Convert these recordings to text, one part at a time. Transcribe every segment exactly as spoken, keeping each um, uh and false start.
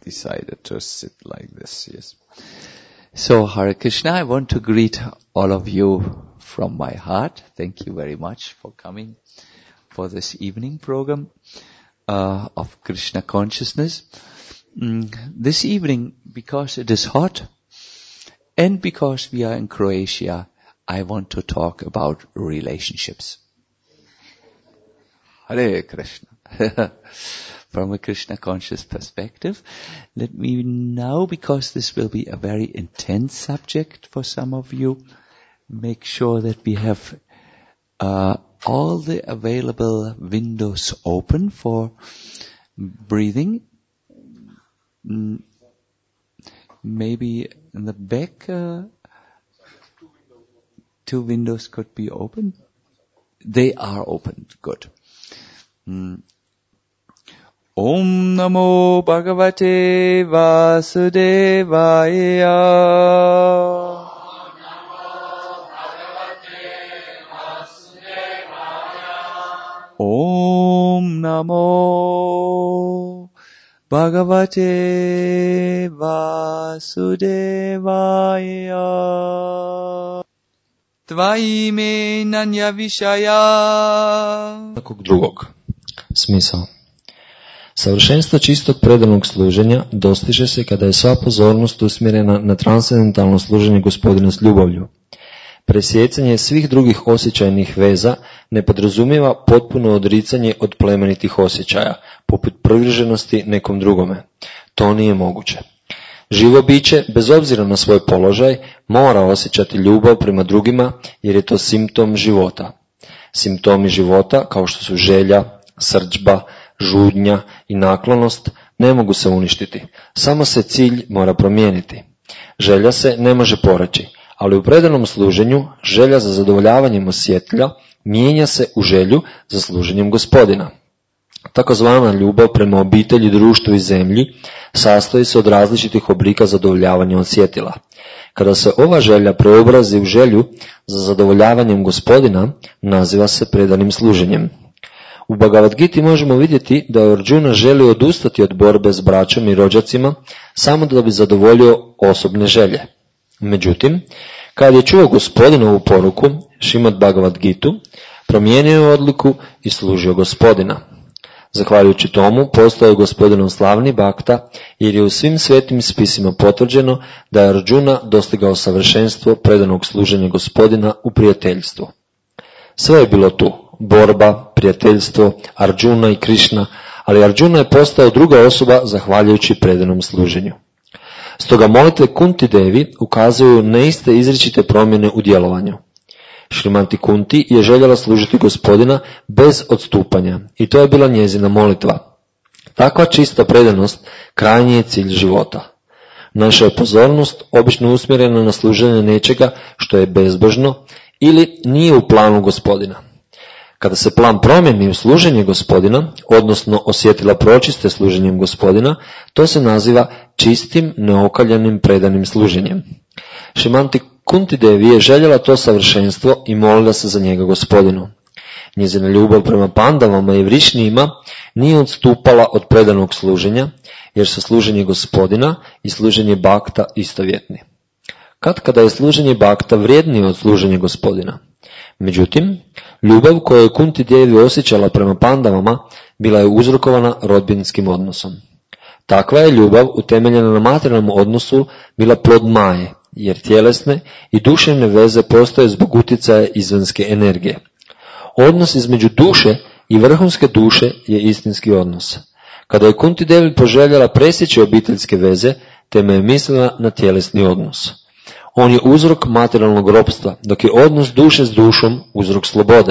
decided to sit like this, yes. So, Hare Krishna, I want to greet all of you from my heart. Thank you very much for coming for this evening program uh, of Krishna consciousness. Mm, this evening, because it is hot and because we are in Croatia, I want to talk about relationships. Hare Krishna. From a Krishna conscious perspective, let me now, because this will be a very intense subject for some of you, make sure that we have uh, all the available windows open for breathing. Mm, maybe in the back, uh, two windows could be open. They are open. Good. Mm. Om Namo Bhagavate Vasudevaya. Om Namo Bhagavate Vasudevaya. Om Namo Bhagavate Vasudevaya. Tvaime nanya vishaya. Nekog drugog. Smisao. Savršenstvo čistog predanog služenja dostiže se kada je sva pozornost usmjerena na transcendentalno služenje Gospodina s ljubavlju. Presjecanje svih drugih osjećajnih veza ne podrazumijeva potpuno odricanje od plemenitih osjećaja, poput privrženosti nekom drugome. To nije moguće. Živo biće, bez obzira na svoj položaj, mora osjećati ljubav prema drugima jer je to simptom života. Simptomi života, kao što su želja, srdžba, žudnja i naklonost, ne mogu se uništiti. Samo se cilj mora promijeniti. Želja se ne može poreći, ali u predanom služenju želja za zadovoljavanjem osjetlja mijenja se u želju za služenjem Gospodina. Takozvana ljubav prema obitelji, društvu i zemlji sastoji se od različitih oblika zadovoljavanja osjetila. Kada se ova želja preobrazi u želju za zadovoljavanjem Gospodina, naziva se predanim služenjem. U Bhagavad Giti možemo vidjeti da je Arjuna želio odustati od borbe s braćom i rođacima samo da bi zadovoljio osobne želje. Međutim, kad je čuo Gospodinovu poruku, Šrimad Bhagavad Gitu, promijenio je odluku i služio Gospodina. Zahvaljujući tomu, postao je Gospodinov slavni bakta, jer je u svim svetim spisima potvrđeno da je Arjuna dostigao savršenstvo predanog služenja Gospodina u prijateljstvu. Sve je bilo tu. Borba, prijateljstvo, Arjuna i Krišna, ali Arjuna je postao druga osoba zahvaljujući predanom služenju. Stoga molitve Kunti Devi ukazuju na iste izričite promjene u djelovanju. Šrimanti Kunti je željela služiti Gospodina bez odstupanja i to je bila njezina molitva. Takva čista predanost krajnji je cilj života. Naša je pozornost obično usmjerena na služenje nečega što je bezbožno ili nije u planu Gospodina. Kada se plan promijeni u služenje Gospodina, odnosno osjetila pročiste služenjem Gospodina, to se naziva čistim, neokaljanim, predanim služenjem. Šrimanti Kunti Devi je željela to savršenstvo i molila se za njega Gospodinu. Njezina ljubav prema pandavama i vrišnijima nije odstupala od predanog služenja, jer su služenje Gospodina i služenje bakta istovjetni. Kad kada je služenje bakta vrijednije od služenja Gospodina. Međutim, ljubav koju je Kunti Devi osjećala prema pandavama bila je uzrokovana rodbinskim odnosom. Takva je ljubav utemeljena na materijalnom odnosu bila plod maje, jer tjelesne i duševne veze postoje zbog utjecaja izvanjske energije. Odnos između duše i vrhunske duše je istinski odnos. Kada je Kunti Devi poželjela presjeći obiteljske veze, tema je mislila na tjelesni odnos. On je uzrok materijalnog ropstva, dok je odnos duše s dušom uzrok slobode.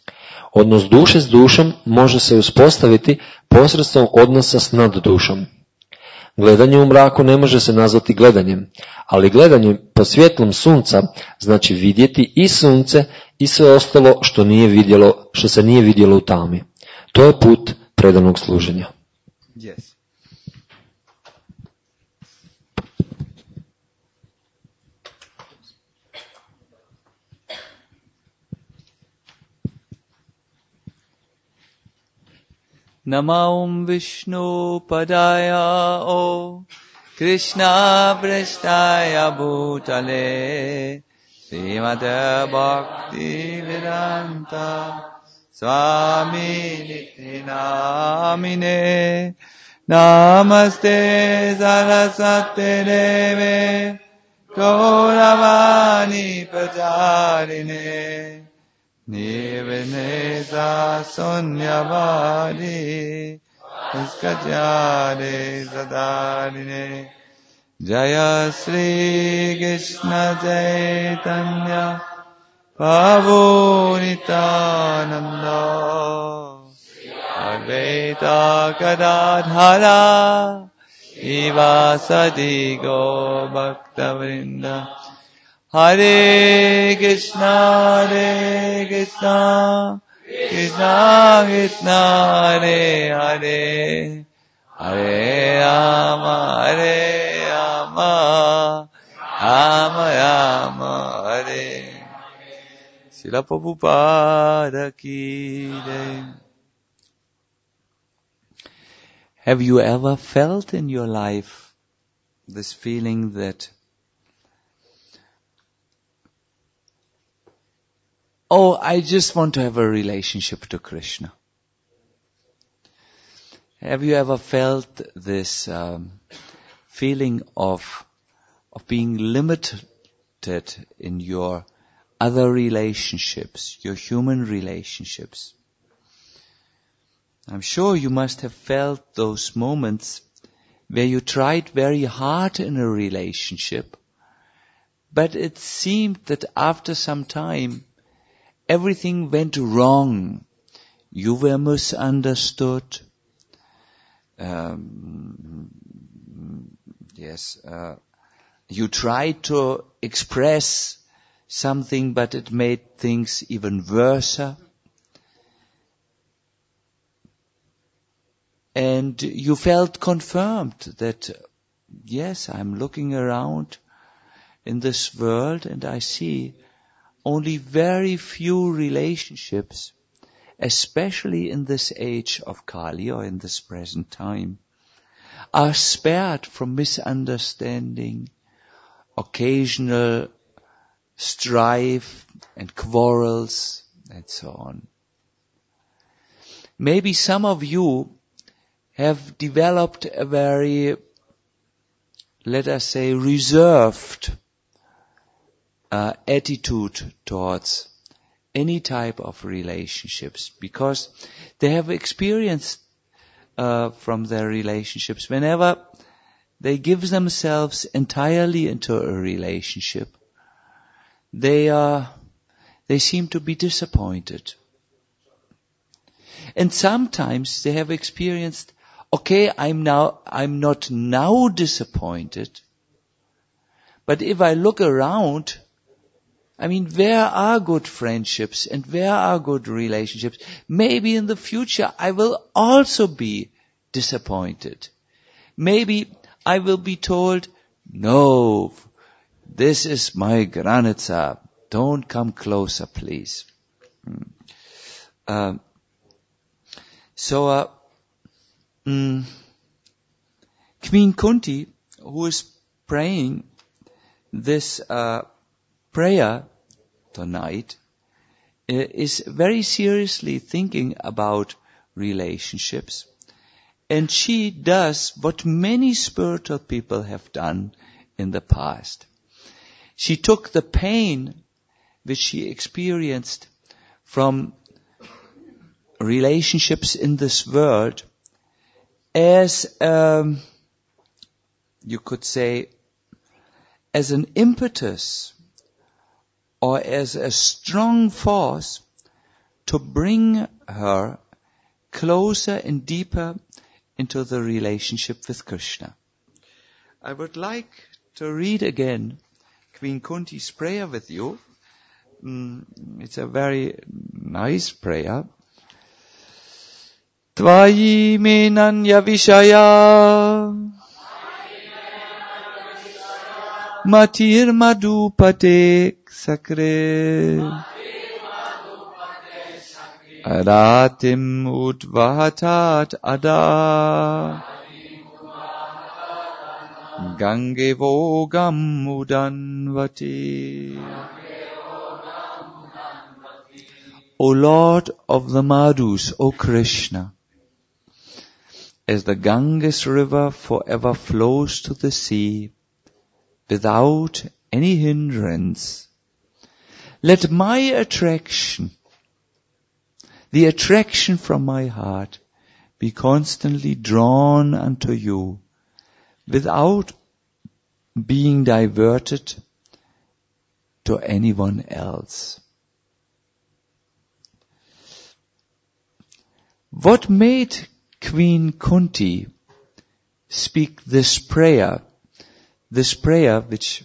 Odnos duše s dušom može se uspostaviti posredstvom odnosa s naddušom. Gledanje u mraku ne može se nazvati gledanjem, ali gledanje po svjetlom sunca znači vidjeti i sunce i sve ostalo što, nije vidjelo, što se nije vidjelo u tami. To je put predanog služenja. Yes. Namo Vishnu Padaya O Krishna Prasthaya Bhutale Srimate Bhakti Vedanta Swami Niti Namine Namaste Saraswate Deve Gauravani Prajarine Nirvinesa Sunyavadi Niskajade Sadarine Jaya Sri Krishna Chaitanya Prabhu Nityananda Advaita Gadadhara Ivasadi Go Bhaktavrinda Hare Krishna Hare Krishna Krishna Krishna Hare Hare Hare Rama Hare Rama Rama Rama Hare Srila Prabhupada Ki Jai. Have you ever felt in your life this feeling that, oh, I just want to have a relationship to Krishna? Have you ever felt this um, feeling of of being limited in your other relationships, your human relationships? I'm sure you must have felt those moments where you tried very hard in a relationship, but it seemed that after some time everything went wrong. You were misunderstood. Um, yes, uh, you tried to express something, but it made things even worse. And you felt confirmed that, yes, I'm looking around in this world and I see only very few relationships, especially in this age of Kali or in this present time, are spared from misunderstanding, occasional strife and quarrels and so on. Maybe some of you have developed a very, let us say, reserved uh, attitude towards any type of relationships, because they have experienced uh, from their relationships, whenever they give themselves entirely into a relationship, they are, they seem to be disappointed. And sometimes they have experienced, okay, I'm now, I'm not now disappointed, but if I look around, I mean, where are good friendships and where are good relationships? Maybe in the future I will also be disappointed. Maybe I will be told, no, this is my granica, don't come closer, please. Hmm. Um, so, uh, mm, Queen Kunti, who is praying this uh, prayer tonight, uh, is very seriously thinking about relationships. And she does what many spiritual people have done in the past. She took the pain which she experienced from relationships in this world as, um, you could say, as an impetus or as a strong force to bring her closer and deeper into the relationship with Krishna. I would like to read again Queen Kunti's prayer with you. Mm, it's a very nice prayer. Tvayi me nanya vishaya matir madhupate sakre Aratim udvahatat ada Gange vogam udanvati. O Lord of the Madhus, O Krishna, as the Ganges river forever flows to the sea without any hindrance, let my attraction, the attraction from my heart, be constantly drawn unto you without being diverted to anyone else. What made Queen Kunti speak this prayer, this prayer which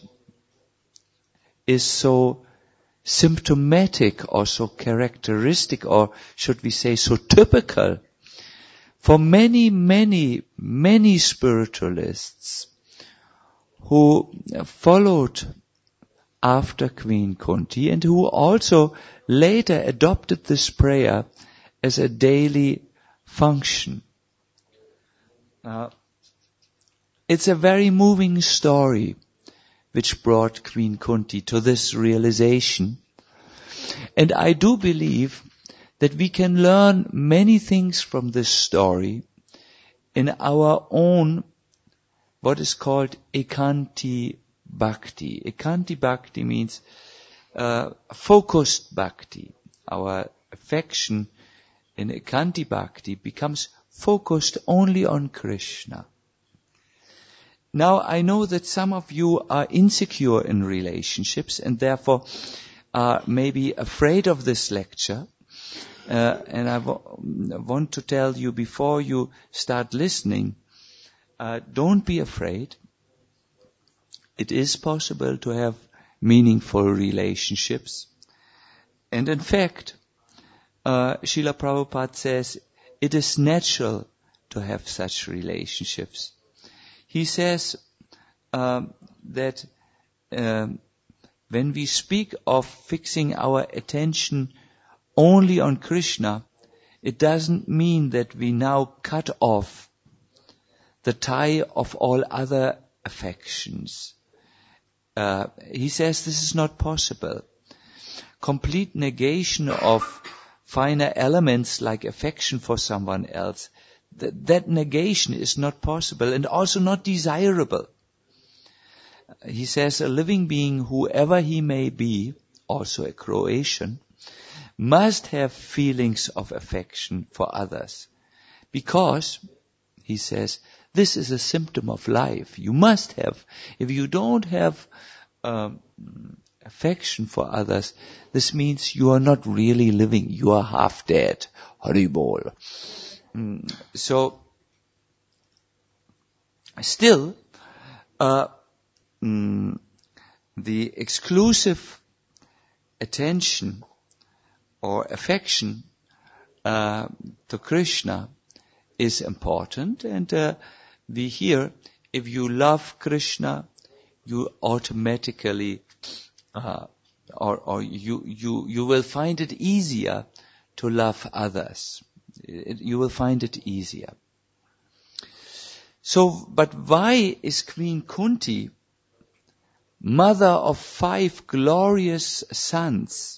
is so symptomatic or so characteristic, or should we say so typical for many, many, many spiritualists who followed after Queen Kunti and who also later adopted this prayer as a daily function. Uh, it's a very moving story which brought Queen Kunti to this realization. And I do believe that we can learn many things from this story in our own, what is called Ekanti Bhakti. Ekanti Bhakti means uh, focused Bhakti. Our affection in Ekanti Bhakti becomes focused only on Krishna. Now, I know that some of you are insecure in relationships and therefore are maybe afraid of this lecture. Uh, and I w- want to tell you before you start listening, uh, don't be afraid. It is possible to have meaningful relationships. And in fact, uh, Srila Prabhupada says it is natural to have such relationships. He says um, that um, when we speak of fixing our attention only on Krishna, it doesn't mean that we now cut off the tie of all other affections. Uh, he says this is not possible. Complete negation of finer elements like affection for someone else, th- that negation is not possible and also not desirable. He says a living being, whoever he may be, also a Croatian, must have feelings of affection for others. Because, he says, this is a symptom of life. You must have. If you don't have um, affection for others, this means you are not really living. You are half dead. Haribol. Mm, so, still, uh, mm, the exclusive attention or affection uh, to Krishna is important, and uh, we hear if you love Krishna, you automatically uh, or, or you you you will find it easier to love others. It, you will find it easier. So, but why is Queen Kunti, mother of five glorious sons,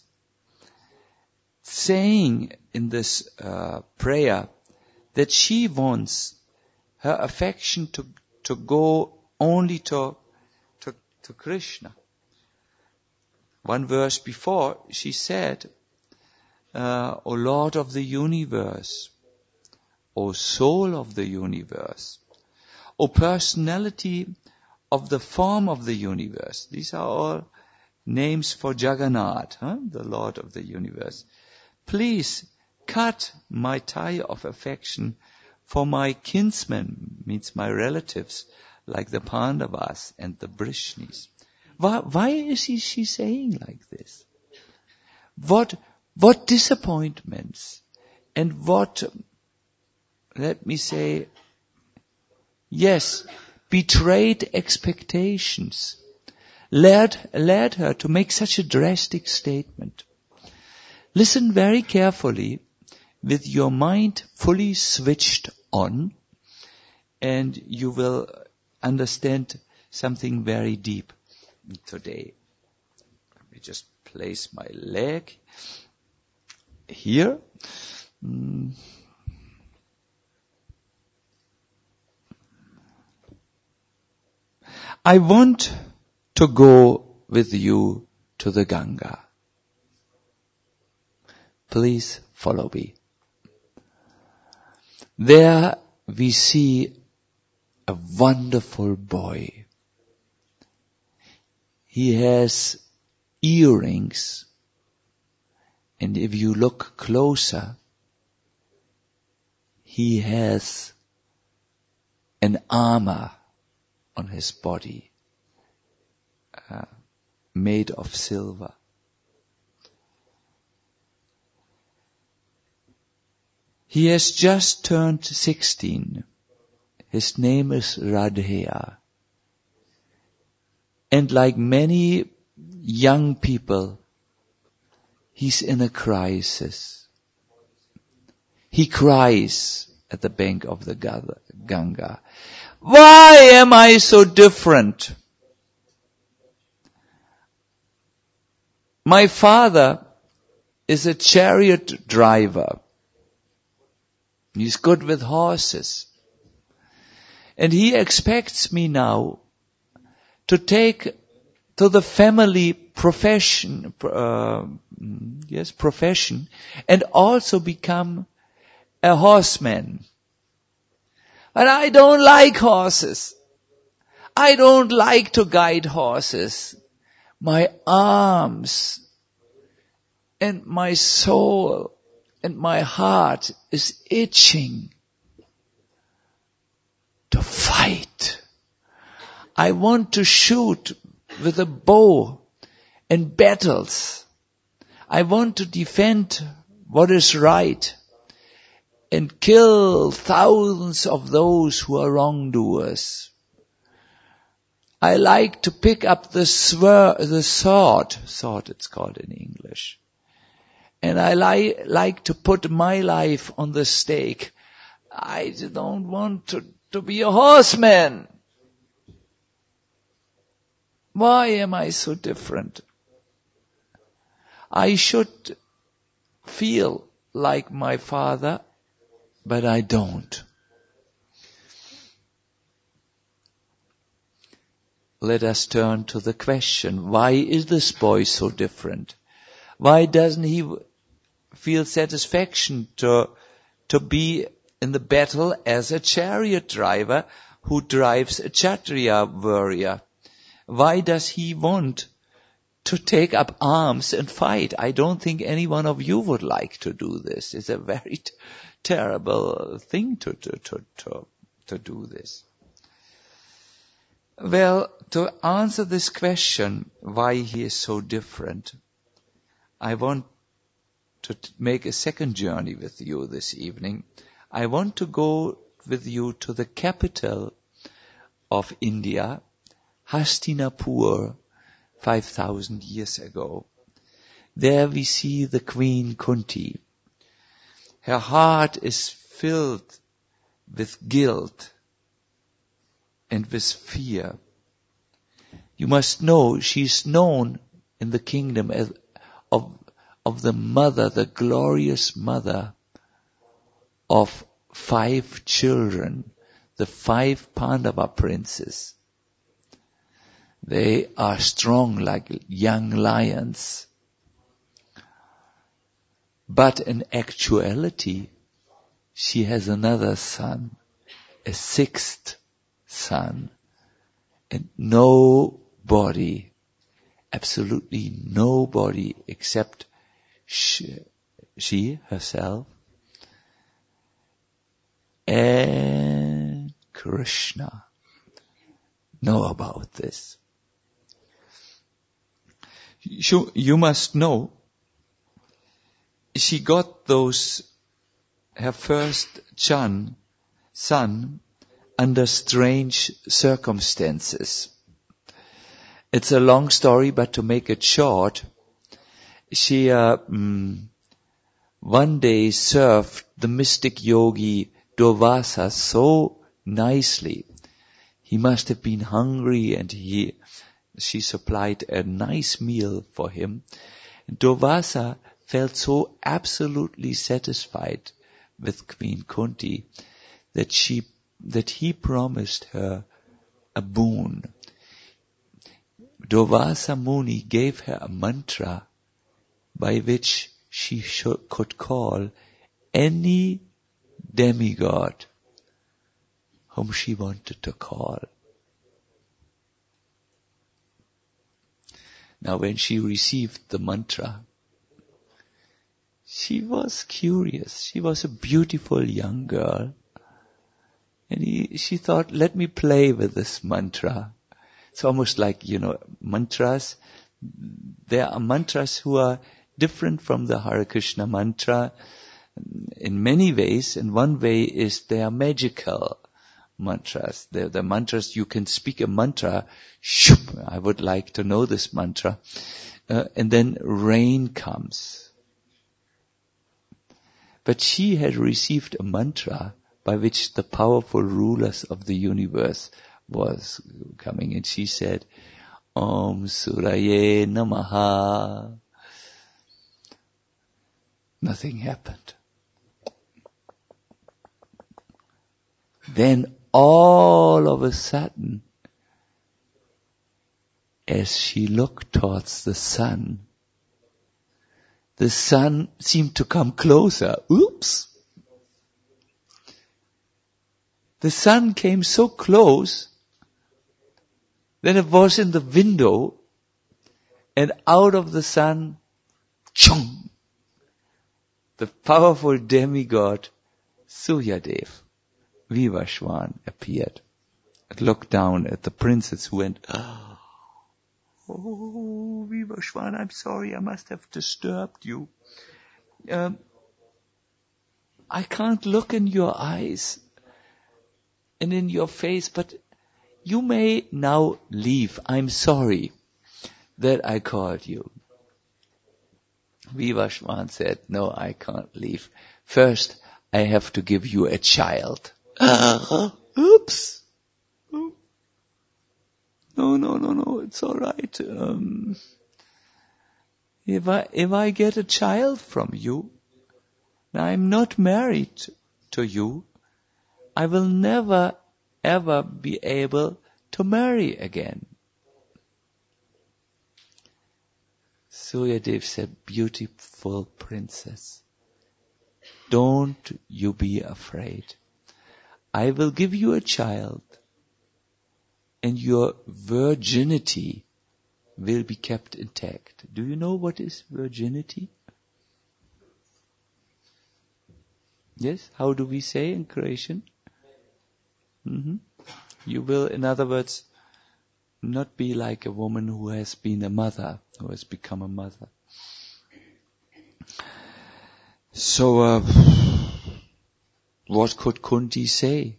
saying in this uh, prayer that she wants her affection to to go only to to, to Krishna? One verse before, she said, uh, O Lord of the universe, O soul of the universe, O personality of the form of the universe. These are all names for Jagannath, huh? The Lord of the universe. Please cut my tie of affection for my kinsmen, means my relatives, like the Pandavas and the Brishnis. Why, why is she, she saying like this? What, what disappointments and what, let me say, yes, betrayed expectations led, led her to make such a drastic statement. Listen very carefully with your mind fully switched on, and you will understand something very deep today. Let me just place my leg here. Mm. I want to go with you to the Ganga. Please follow me. There we see a wonderful boy. He has earrings, and if you look closer, he has an armor on his body, uh, made of silver. He has just turned sixteen. His name is Radheya. And like many young people, he's in a crisis. He cries at the bank of the Ganga. Why am I so different? My father is a chariot driver. He's good with horses. And he expects me now to take to the family profession, uh, yes, profession, and also become a horseman. But I don't like horses. I don't like to guide horses. My arms and my soul and my heart is itching to fight. I want to shoot with a bow in battles. I want to defend what is right and kill thousands of those who are wrongdoers. I like to pick up the sword, the sword, sword it's called in English. And I li- like to put my life on the stake. I don't want to, to be a horseman. Why am I so different? I should feel like my father, but I don't. Let us turn to the question, why is this boy so different? Why doesn't he feel satisfaction to, to be in the battle as a chariot driver who drives a Kshatriya warrior? Why does he want to take up arms and fight? I don't think any one of you would like to do this. It's a very t- terrible thing to, to, to, to, to do this. Well, to answer this question, why he is so different, I want to t- make a second journey with you this evening. I want to go with you to the capital of India, Hastinapur, five thousand years ago. There we see the Queen Kunti. Her heart is filled with guilt and with fear. You must know she's known in the kingdom as of, of the mother, the glorious mother of five children, the five Pandava princes. They are strong like young lions. But in actuality, she has another son, a sixth son. And nobody, absolutely nobody except she, she herself and Krishna know about this. You, you must know, she got those, her first son, son, under strange circumstances. It's a long story, but to make it short, she uh, mm, one day served the mystic yogi Durvasa so nicely. He must have been hungry, and he, she supplied a nice meal for him. And Durvasa felt so absolutely satisfied with Queen Kunti that she, that he promised her a boon. Durvasa Muni gave her a mantra by which she should, could call any demigod whom she wanted to call. Now when she received the mantra, she was curious. She was a beautiful young girl. And he, she thought, let me play with this mantra. It's almost like, you know, mantras. There are mantras who are different from the Hare Krishna mantra in many ways. And one way is they are magical mantras. They're the mantras, you can speak a mantra, shoop, I would like to know this mantra. Uh, and then rain comes. But she had received a mantra by which the powerful rulers of the universe was coming, and she said, Om Suraye Namaha. Nothing happened. Then all of a sudden, as she looked towards the sun, the sun seemed to come closer. Oops! The sun came so close that it was in the window, and out of the sun, chung, the powerful demigod Suryadev, Vivashwan, appeared and looked down at the princess, who went, oh, Vivashwan, I'm sorry, I must have disturbed you. Um, I can't look in your eyes and in your face, but you may now leave. I'm sorry that I called you. Vivashwan said, no, I can't leave. First, I have to give you a child. Oops. No, no, no, no, it's all right. Um, if I, if I get a child from you, and I'm not married to you, I will never, ever be able to marry again. Suryadev said, beautiful princess, don't you be afraid. I will give you a child, and your virginity will be kept intact. Do you know what is virginity? Yes? How do we say in Croatian? Mm-hmm. You will, in other words, not be like a woman who has been a mother, who has become a mother. So, uh, what could Kunti say?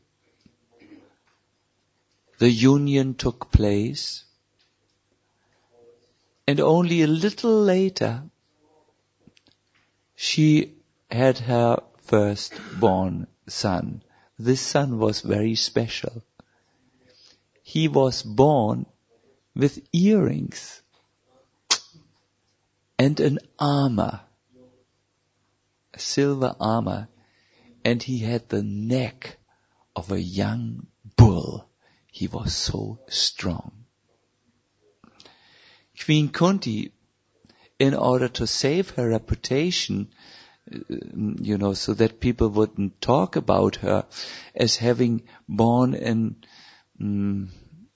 The union took place, and only a little later, she had her firstborn son. This son was very special. He was born with earrings and an armor, a silver armor, and he had the neck of a young bull. He was so strong. Queen Kunti, in order to save her reputation, you know, so that people wouldn't talk about her as having born in um,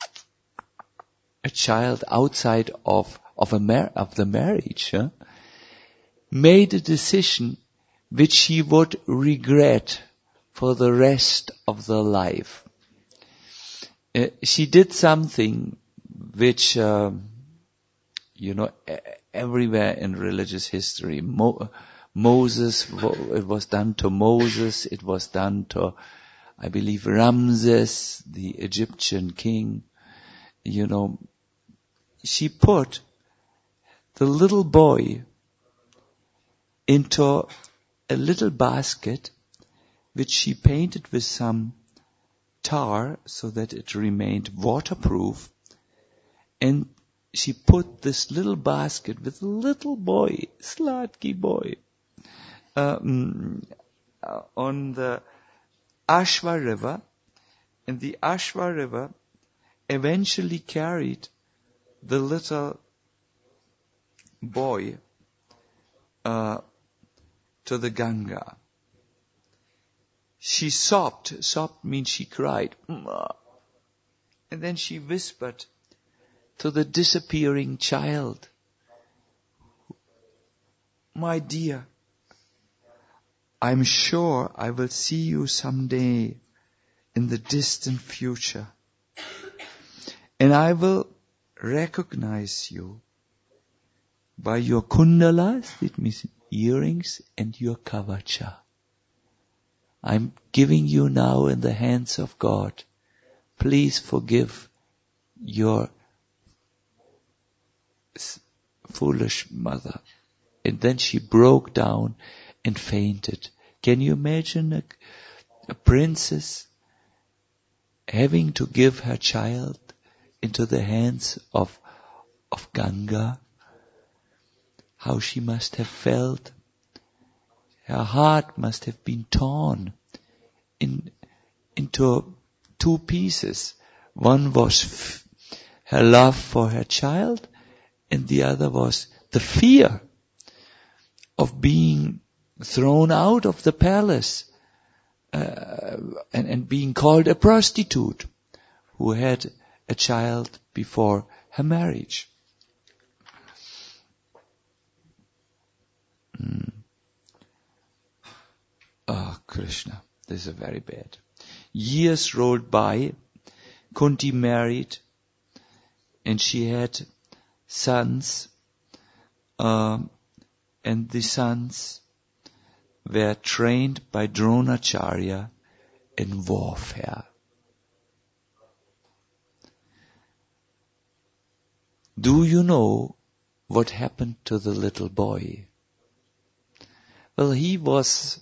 a child outside of of a mar- of the marriage, huh? Made a decision which she would regret for the rest of the life. Uh, she did something which, uh, you know, everywhere in religious history, Mo- Moses, it was done to Moses, it was done to, I believe, Ramses, the Egyptian king. You know, she put the little boy into a little basket which she painted with some tar so that it remained waterproof. And she put this little basket with a little boy, Sladky boy, um, uh, on the Ashwa River. And the Ashwa River eventually carried the little boy uh, to the Ganga. She sobbed. Sobbed means she cried. And then she whispered to the disappearing child, "My dear, I'm sure I will see you someday in the distant future. And I will recognize you by your kundalas, it means earrings, and your kavacha. I'm giving you now in the hands of God. Please forgive your foolish mother." And then she broke down and fainted. Can you imagine a, a princess having to give her child into the hands of, of Ganga? How she must have felt. Her heart must have been torn in, into two pieces. One was f- her love for her child, and the other was the fear of being thrown out of the palace uh, and, and being called a prostitute who had a child before her marriage. Mm. Oh, Krishna, this is very bad. Years rolled by, Kunti married, and she had sons, um, and the sons were trained by Dronacharya in warfare. Do you know what happened to the little boy? Well, he was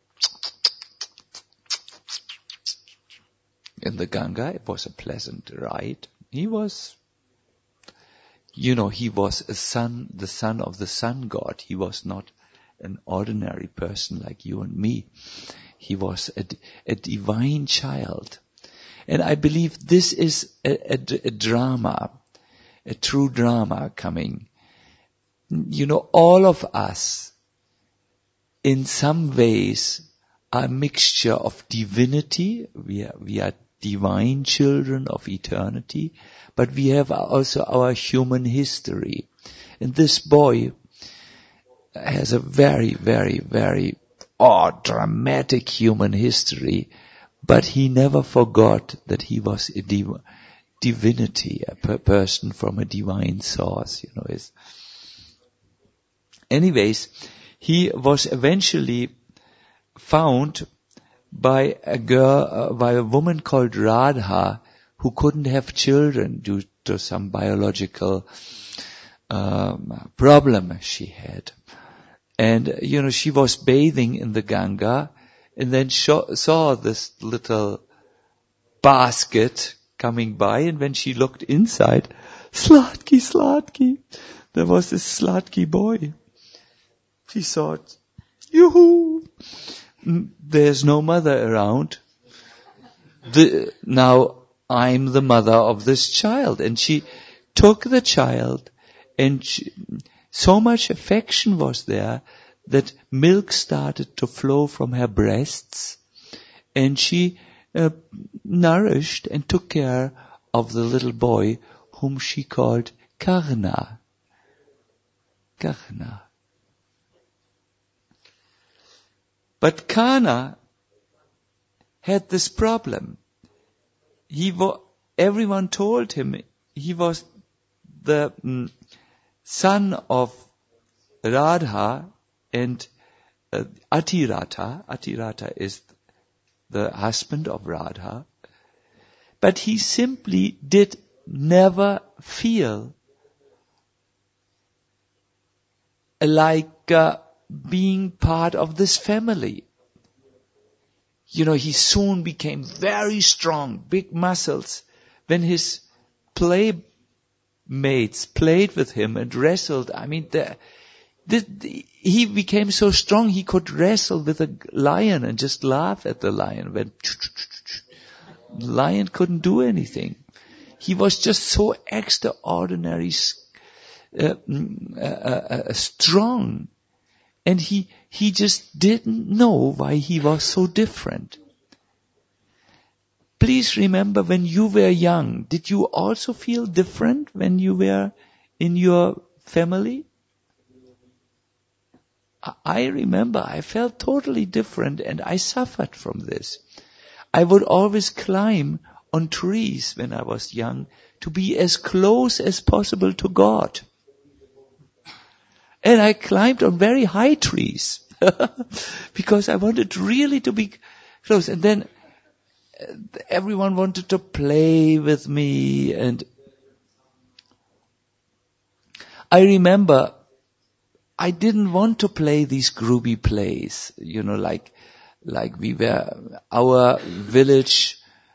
in the Ganga. It was a pleasant ride. He was, you know, he was a son, the son of the sun god. He was not an ordinary person like you and me. He was a, a divine child. And I believe this is a, a, a drama, a true drama coming. You know, all of us, in some ways, are a mixture of divinity. We are, we are divine children of eternity, but we have also our human history. And this boy has a very, very, very oh, dramatic human history, but he never forgot that he was a div- divinity, a per- person from a divine source, you know. Is Anyways, he was eventually found by a girl, uh, by a woman called Radha, who couldn't have children due to some biological um, problem she had. And, you know, she was bathing in the Ganga and then sh- saw this little basket coming by, and when she looked inside, Sladky, Sladky, there was this Sladky boy. She thought, yoo-hoo, there's no mother around. The, now I'm the mother of this child. And she took the child, and she, so much affection was there that milk started to flow from her breasts, and she uh, nourished and took care of the little boy whom she called Karna. Karna. But Karna had this problem. He wa- everyone told him he was the mm, son of Radha and uh, Atirata. Atirata is the husband of Radha. But he simply did never feel like uh, being part of this family. You know, he soon became very strong, big muscles. When his playmates played with him and wrestled, I mean, the, the, the, he became so strong he could wrestle with a lion and just laugh at the lion. When the lion couldn't do anything. He was just so extraordinary, uh, uh, uh, strong. And he, he just didn't know why he was so different. Please remember, when you were young, did you also feel different when you were in your family? I remember I felt totally different, and I suffered from this. I would always climb on trees when I was young to be as close as possible to God. And I climbed on very high trees because I wanted really to be close. And then everyone wanted to play with me. And I remember I didn't want to play these groovy plays, you know, like, like we were, our village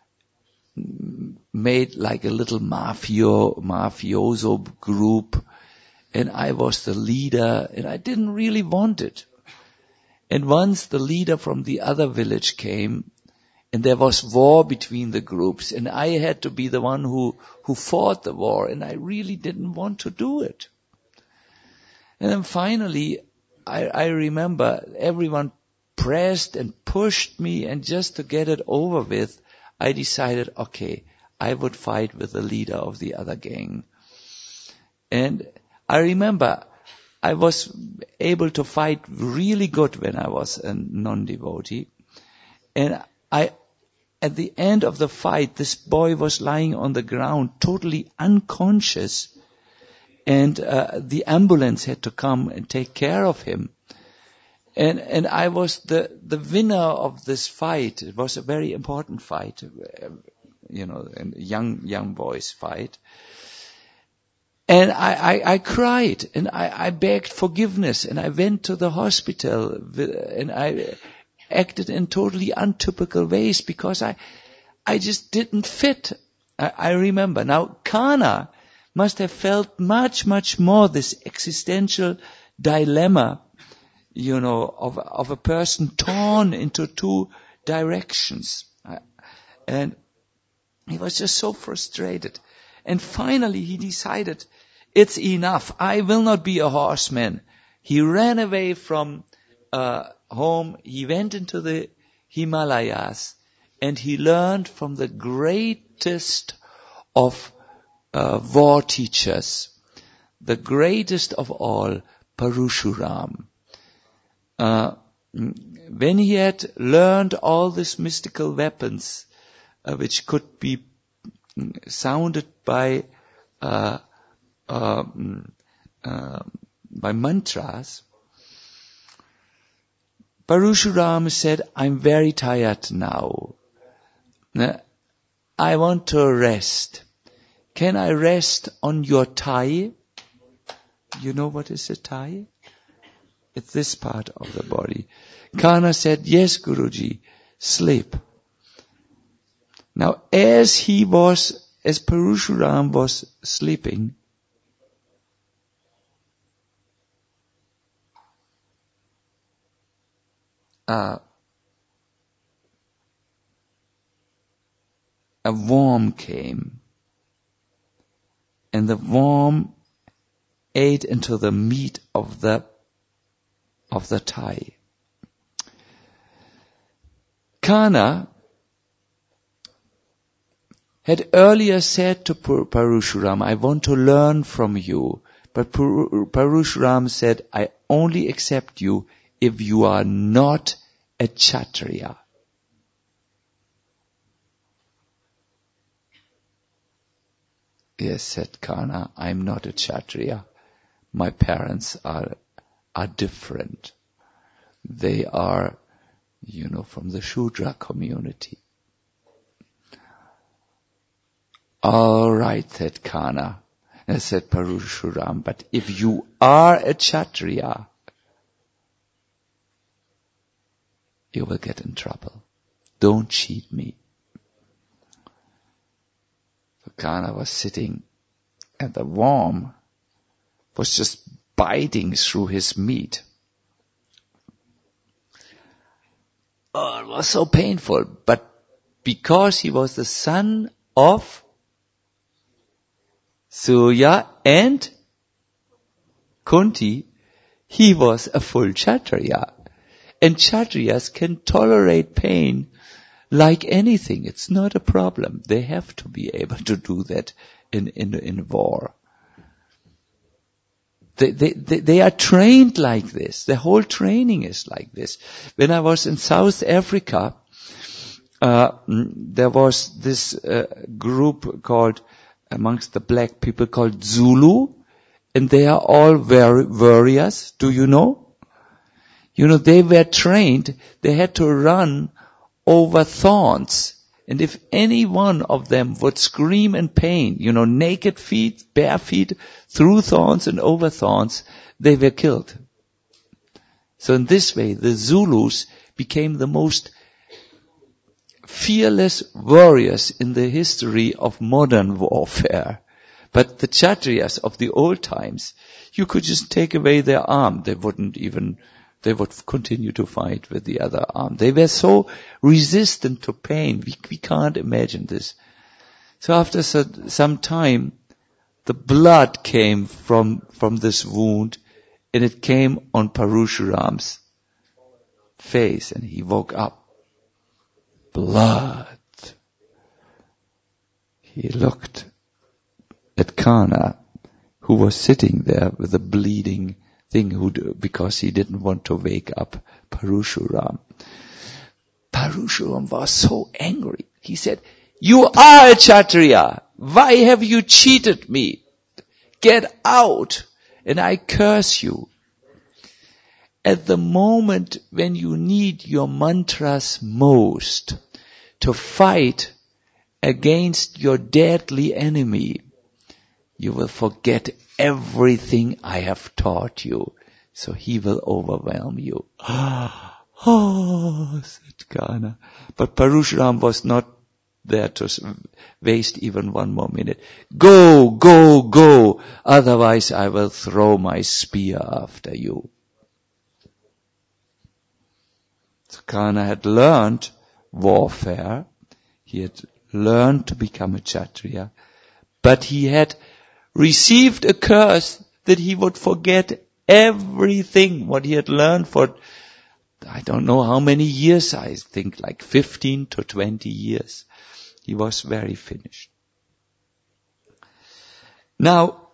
made like a little mafio, mafioso group. And I was the leader, and I didn't really want it. And once the leader from the other village came, and there was war between the groups, and I had to be the one who, who fought the war, and I really didn't want to do it. And then finally, I, I remember everyone pressed and pushed me, and just to get it over with, I decided, okay, I would fight with the leader of the other gang. And I remember I was able to fight really good when I was a non-devotee. And I, at the end of the fight, this boy was lying on the ground, totally unconscious. And uh, the ambulance had to come and take care of him. And and I was the, the winner of this fight. It was a very important fight, you know, a young, young boy's fight. And I, I, I cried, and I, I begged forgiveness, and I went to the hospital, and I acted in totally untypical ways because I, I just didn't fit. I, I remember. Now, Kana must have felt much, much more this existential dilemma, you know, of, of a person torn into two directions. And he was just so frustrated. And finally he decided, it's enough. I will not be a horseman. He ran away from uh, home. He went into the Himalayas, and he learned from the greatest of uh, war teachers, the greatest of all, Parashuram. Uh, when he had learned all these mystical weapons, uh, which could be sounded by uh, uh, uh, by mantras, Parashuram said, I'm very tired now. I want to rest. Can I rest on your thigh? You know what is a thigh? It's this part of the body. Kana said, yes, Guruji, sleep. Now, as he was, as Parashuram was sleeping, uh, a worm came, and the worm ate into the meat of the of the thigh. Kana had earlier said to Parashuram, I want to learn from you. But Parashuram said, I only accept you if you are not a Kshatriya. Yes, said Kana, I'm not a Kshatriya. My parents are are different. They are, you know, from the Shudra community. All right, said Kana. And said Parashuram, but if you are a Kshatriya, you will get in trouble. Don't cheat me. So Kana was sitting, and the worm was just biting through his meat. Oh, it was so painful. But because he was the son of Surya and Kunti, he was a full Kshatriya. And Kshatriyas can tolerate pain like anything. It's not a problem. They have to be able to do that in, in, in war. They, they, they, they are trained like this. The whole training is like this. When I was in South Africa, uh, there was this uh, group called, amongst the black people, called Zulu, and they are all warriors. Do you know? You know, they were trained. They had to run over thorns. And if any one of them would scream in pain, you know, naked feet, bare feet, through thorns and over thorns, they were killed. So in this way, the Zulus became the most fearless warriors in the history of modern warfare. But the Kshatriyas of the old times, you could just take away their arm. They wouldn't even, they would continue to fight with the other arm. They were so resistant to pain. We, we can't imagine this. So after so, some time, the blood came from, from this wound, and it came on Parashuram's face, and he woke up. Blood. He looked at Kana, who was sitting there with a bleeding thing, who, because he didn't want to wake up Parashuram. Parashuram was so angry. He said, "You are a Kshatriya. Why have you cheated me? Get out, and I curse you." At the moment when you need your mantras most to fight against your deadly enemy, you will forget everything I have taught you, so he will overwhelm you. Oh, said Kana. But Parashuram was not there to waste even one more minute. Go, go, go, otherwise I will throw my spear after you. So Kana had learned warfare. He had learned to become a Kshatriya. But he had received a curse that he would forget everything what he had learned for, I don't know how many years, I think like fifteen to twenty years. He was very finished. Now,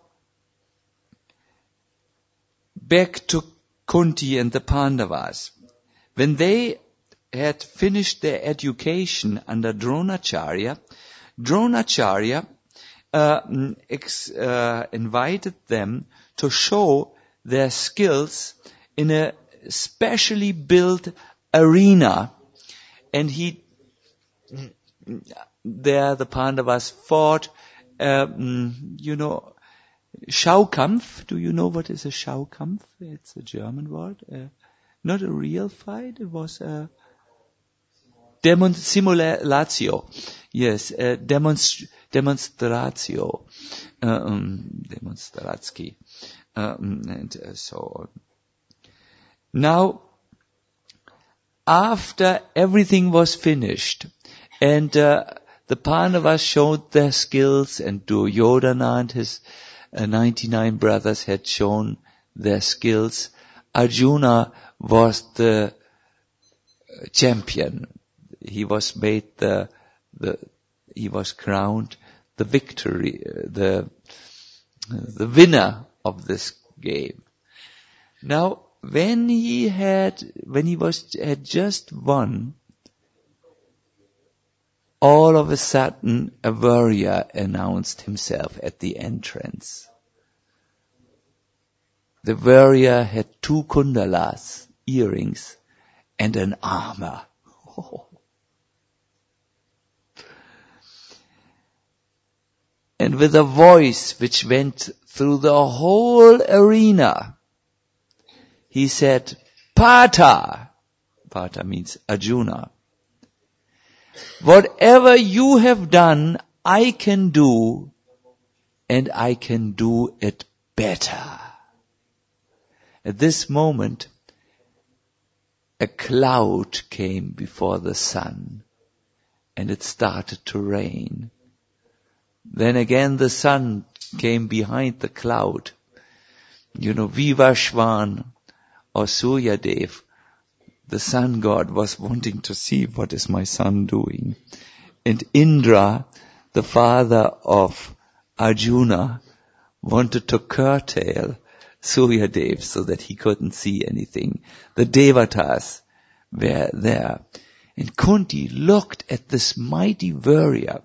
back to Kunti and the Pandavas. When they had finished their education under Dronacharya, Dronacharya uh, ex, uh, invited them to show their skills in a specially built arena. And he, there the Pandavas fought, um, you know, Schaukampf. Do you know what is a Schaukampf? It's a German word. Uh, not a real fight. It was a demon simulatio. Yes, uh, demonst- demonstratio, uh, um, demonstratsky, um, and uh, so on. Now, after everything was finished, and uh, the Pandavas showed their skills, and Duryodhana and his uh, ninety-nine brothers had shown their skills, Arjuna was the champion. He was made the, the, he was crowned the victory, the, the winner of this game. Now, when he had, when he was, had just won, all of a sudden a warrior announced himself at the entrance. The warrior had two kundalas, earrings, and an armor. Oh. And with a voice which went through the whole arena, he said, "Pata, Pata means Arjuna. Whatever you have done, I can do, and I can do it better. At this moment, a cloud came before the sun, and it started to rain. Then again the sun came behind the cloud. You know, Vivashvan or Suryadev, the sun god, was wanting to see what is my son doing. And Indra, the father of Arjuna, wanted to curtail Suryadev so that he couldn't see anything. The Devatas were there. And Kunti looked at this mighty warrior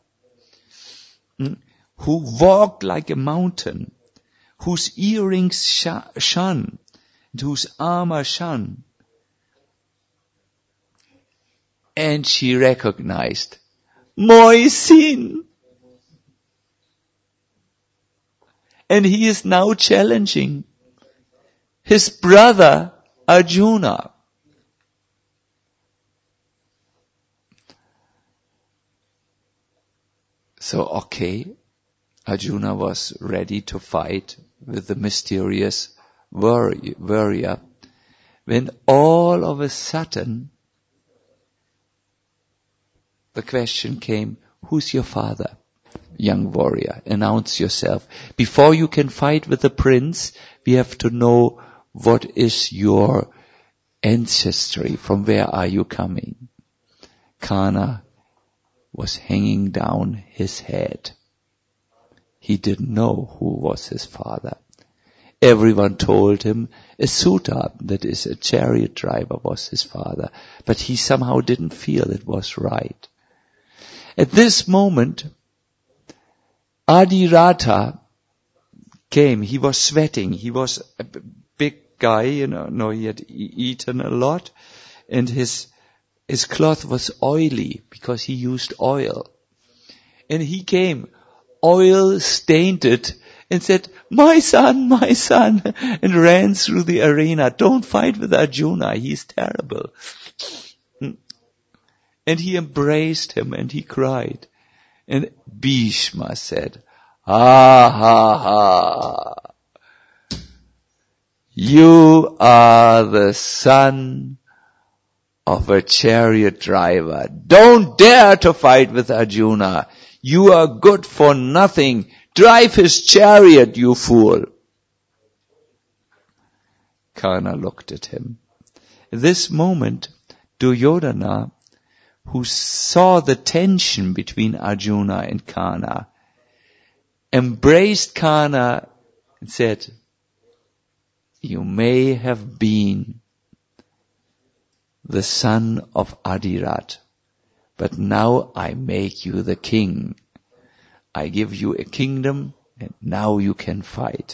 who walked like a mountain, whose earrings shone, and whose armor shone. And she recognized, Moisin! And he is now challenging his brother Arjuna. So, okay, Arjuna was ready to fight with the mysterious warrior, when all of a sudden the question came, who's your father, young warrior? Announce yourself. Before you can fight with the prince, we have to know what is your ancestry, from where are you coming? Kana was hanging down his head. He didn't know who was his father. Everyone told him a Sutta, that is a chariot driver, was his father, but he somehow didn't feel it was right. At this moment, Adiratha came. He was sweating. He was a big guy, you know, no, he had e- eaten a lot, and his his cloth was oily because he used oil. And he came, oil stained it, and said, my son, my son, and ran through the arena. Don't fight with Arjuna, he's terrible. And he embraced him and he cried. And Bhishma said, ha ha ha, you are the son of a chariot driver. Don't dare to fight with Arjuna. You are good for nothing. Drive his chariot, you fool. Karna looked at him. At this moment, Duryodhana, who saw the tension between Arjuna and Karna, embraced Karna and said, you may have been the son of Adirat, but now I make you the king. I give you a kingdom, and now you can fight.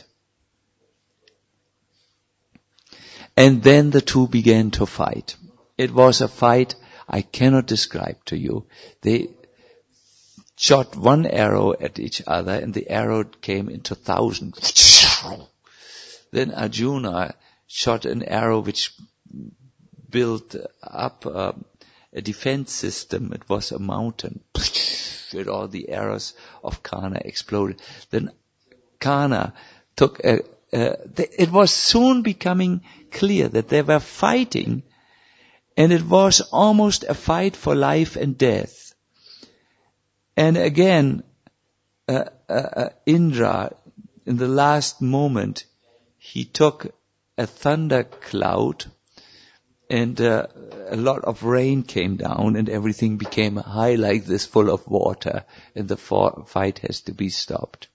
And then the two began to fight. It was a fight I cannot describe to you. They shot one arrow at each other, and the arrow came into thousands. Then Arjuna shot an arrow which built up uh, a defense system. It was a mountain. And all the arrows of Karna exploded. Then Karna took a, a it was soon becoming clear that they were fighting, and it was almost a fight for life and death. And again, uh, uh, uh, Indra, in the last moment, he took a thunder cloud, and uh, a lot of rain came down, and everything became high like this, full of water, and the for- fight has to be stopped.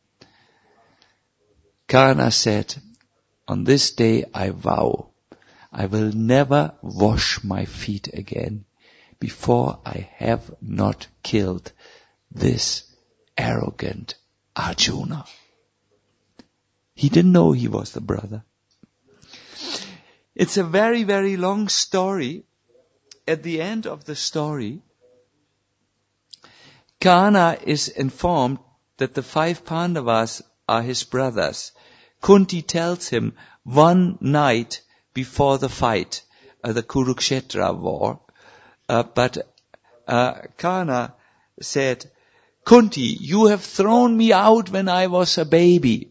Karna said, on this day I vow, I will never wash my feet again before I have not killed this arrogant Arjuna. He didn't know he was the brother. It's a very, very long story. At the end of the story, Karna is informed that the five Pandavas are his brothers. Kunti tells him one night before the fight, uh, the Kurukshetra war. Uh, but uh, Karna said, Kunti, you have thrown me out when I was a baby.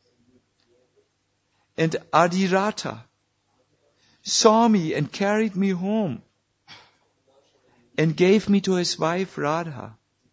And Adhirata saw me and carried me home and gave me to his wife Radha.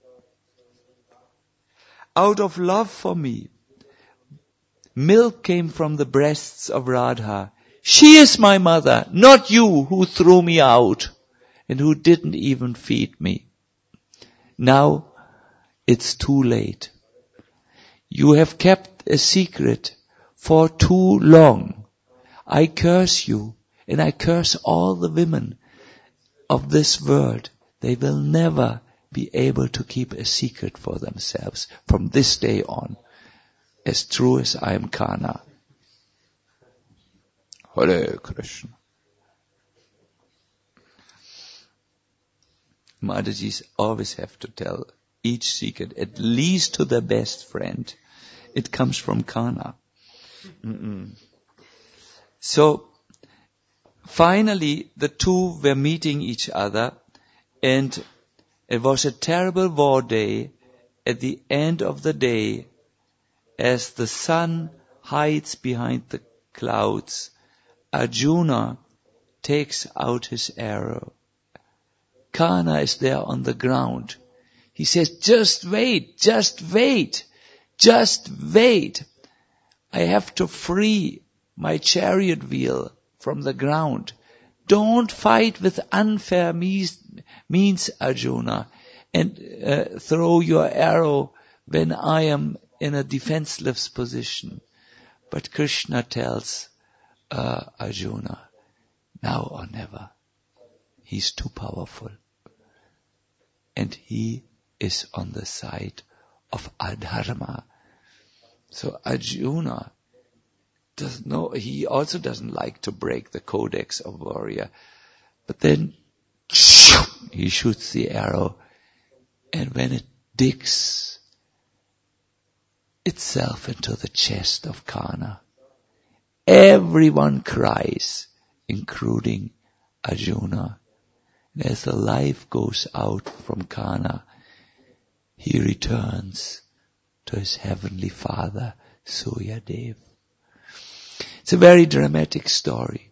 Out of love for me, milk came from the breasts of Radha. She is my mother, not you who threw me out and who didn't even feed me. Now it's too late. You have kept a secret for too long. I curse you, and I curse all the women of this world. They will never be able to keep a secret for themselves from this day on, as true as I am Karna. Hare Krishna. Madhajis always have to tell each secret, at least to their best friend. It comes from Karna. Mm-mm. So, finally, the two were meeting each other, and it was a terrible war day. At the end of the day, as the sun hides behind the clouds, Arjuna takes out his arrow. Karna is there on the ground. He says, just wait, just wait, just wait. I have to free my chariot wheel from the ground. Don't fight with unfair means, means Arjuna, and uh, throw your arrow when I am in a defenseless position. But Krishna tells uh, Arjuna, now or never. He's too powerful. And he is on the side of adharma. So Arjuna doesn't know, he also doesn't like to break the codex of warrior. But then he shoots the arrow, and when it digs itself into the chest of Karna, everyone cries, including Arjuna. And as the life goes out from Karna, he returns to his heavenly father, Suryadev. It's a very dramatic story.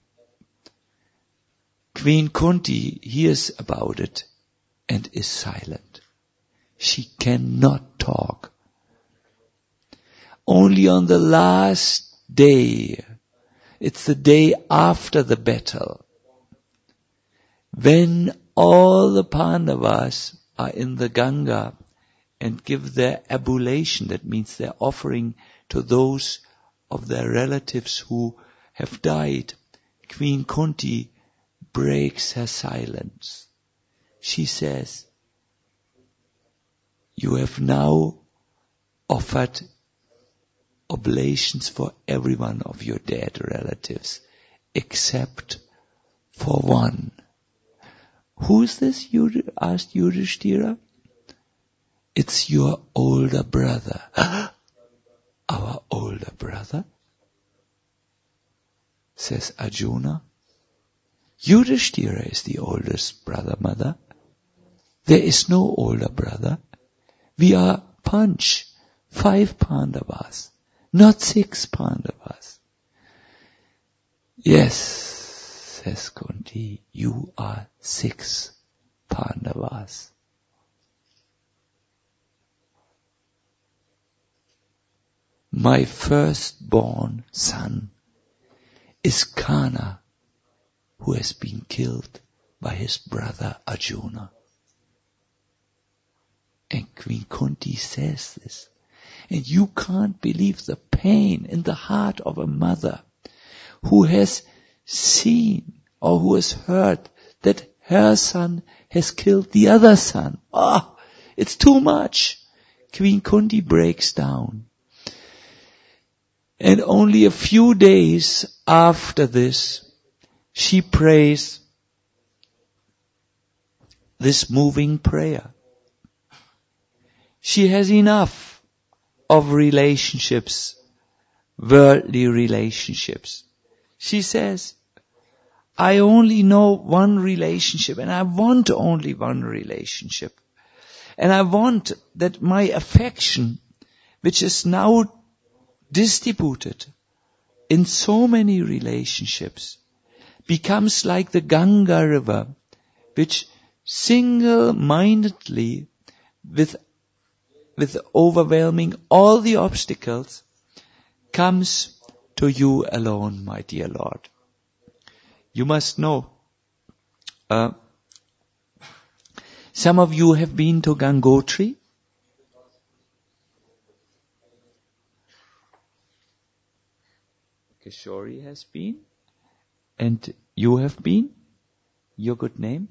Queen Kunti hears about it and is silent. She cannot talk. Only on the last day, it's the day after the battle, when all the Pandavas are in the Ganga and give their ablution, that means their offering to those of their relatives who have died, Queen Kunti breaks her silence. She says, you have now offered oblations for every one of your dead relatives, except for one. Who is this? You asked Yudhishthira. It's your older brother. Our older brother? Says Arjuna. Yudhishthira is the oldest brother, mother. There is no older brother. We are Panch, five Pandavas, not six Pandavas. Yes, says Kunti, you are six Pandavas. My firstborn son is Karna, who has been killed by his brother Arjuna. And Queen Kunti says this. And you can't believe the pain in the heart of a mother who has seen or who has heard that her son has killed the other son. Oh, it's too much. Queen Kunti breaks down. And only a few days after this, she prays this moving prayer. She has enough of relationships, worldly relationships. She says, I only know one relationship, and I want only one relationship. And I want that my affection, which is now distributed in so many relationships, becomes like the Ganga river, which single-mindedly, with, with overwhelming all the obstacles, comes to you alone, my dear Lord. You must know, uh, some of you have been to Gangotri. Kishori has been. And you have been? Your good name?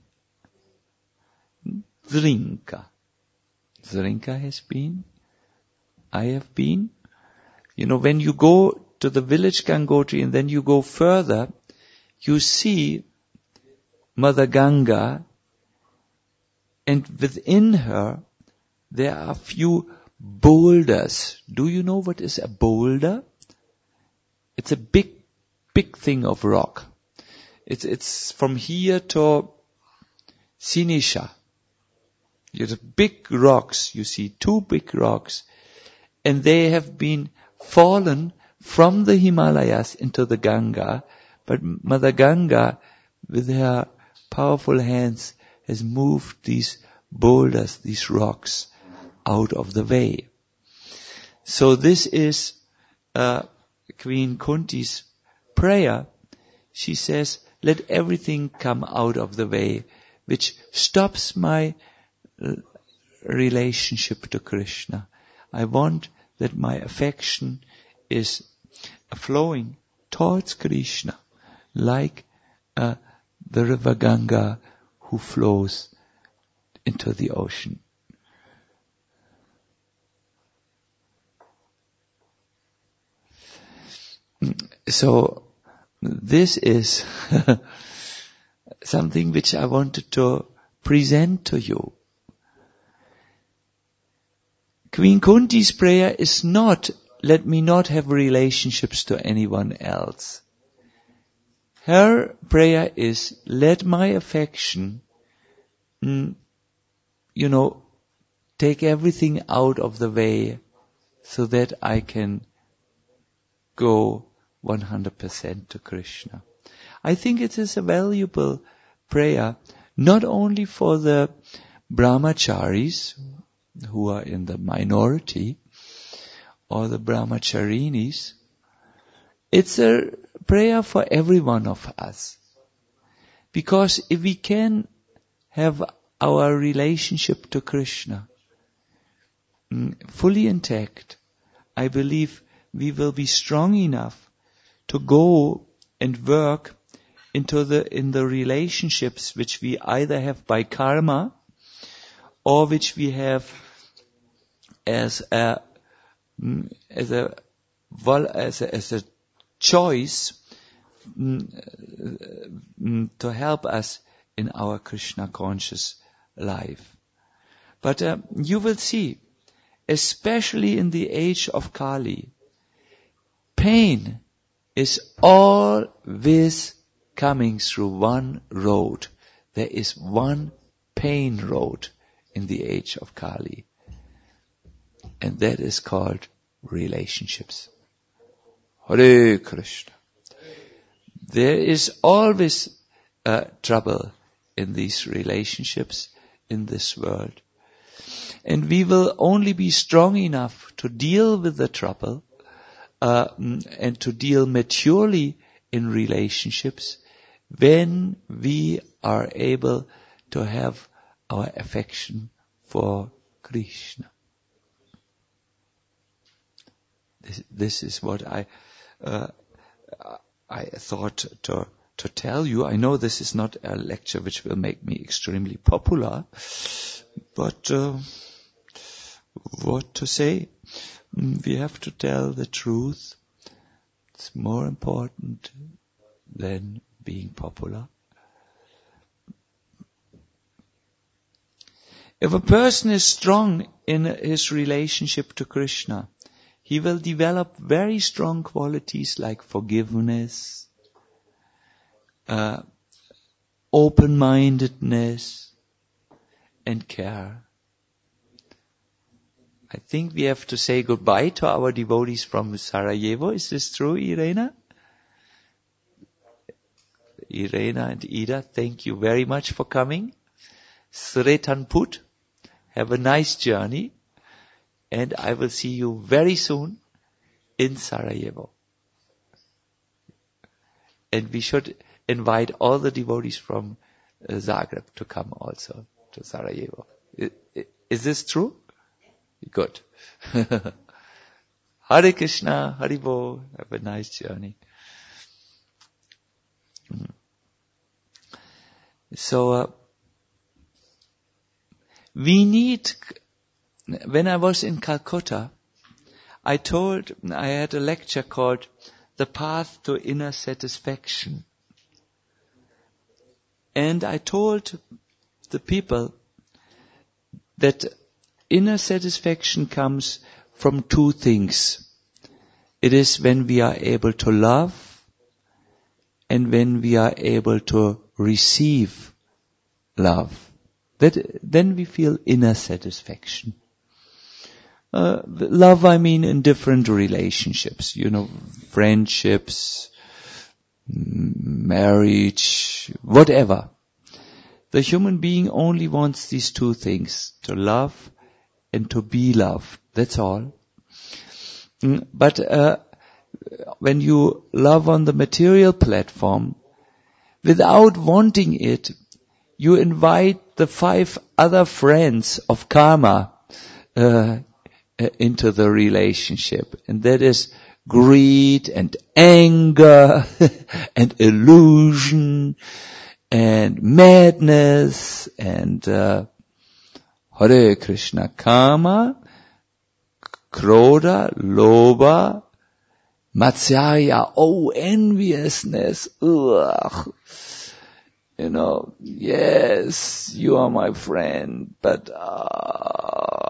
Zrinka. Zrinka has been. I have been. You know, when you go to the village Gangotri and then you go further, you see Mother Ganga, and within her there are few boulders. Do you know what is a boulder? It's a big, big thing of rock. It's, it's from here to Sinisha. You have big rocks, you see two big rocks, and they have been fallen from the Himalayas into the Ganga, but Mother Ganga, with her powerful hands, has moved these boulders, these rocks, out of the way. So this is uh, Queen Kunti's prayer. She says, let everything come out of the way, which stops my relationship to Krishna. I want that my affection is flowing towards Krishna, like uh, the river Ganga who flows into the ocean. So this is something which I wanted to present to you. Queen Kunti's prayer is not, let me not have relationships to anyone else. Her prayer is, let my affection, mm, you know, take everything out of the way so that I can go one hundred percent to Krishna. I think it is a valuable prayer, not only for the brahmacharis who are in the minority, or the brahmacharinis. It's a prayer for every one of us. Because if we can have our relationship to Krishna fully intact, I believe we will be strong enough to go and work into the in the relationships which we either have by karma or which we have as a as a as a, as a choice to help us in our Krishna conscious life. But uh, you will see, especially in the age of Kali, pain is always coming through one road. There is one pain road in the age of Kali. And that is called relationships. Hare Krishna. There is always uh, trouble in these relationships in this world. And we will only be strong enough to deal with the trouble uh, and to deal maturely in relationships when we are able to have our affection for Krishna. This, this is what I uh, I thought to to tell you. I know this is not a lecture which will make me extremely popular, but uh, what to say? We have to tell the truth. It's more important than being popular. If a person is strong in his relationship to Krishna, he will develop very strong qualities like forgiveness, uh, open-mindedness, and care. I think we have to say goodbye to our devotees from Sarajevo. Is this true, Irena? Irena and Ida, thank you very much for coming. Sretan Put, have a nice journey. And I will see you very soon in Sarajevo. And we should invite all the devotees from uh, Zagreb to come also to Sarajevo. Is, is this true? Good. Hare Krishna, Hare Bo, have a nice journey. So, uh, we need, when I was in Calcutta, I told, I had a lecture called The Path to Inner Satisfaction. And I told the people that inner satisfaction comes from two things. It is when we are able to love and when we are able to receive love. That, then we feel inner satisfaction. Uh, love, I mean, in different relationships, you know, friendships, marriage, whatever. The human being only wants these two things, to love and to be loved. That's all. But uh, when you love on the material platform, without wanting it, you invite the five other friends of karma uh, into the relationship. And that is greed and anger and illusion and madness and uh, Hare Krishna, Kama, Krodha, Lobha, Matsarya, oh, enviousness, ugh. You know, yes, you are my friend, but uh,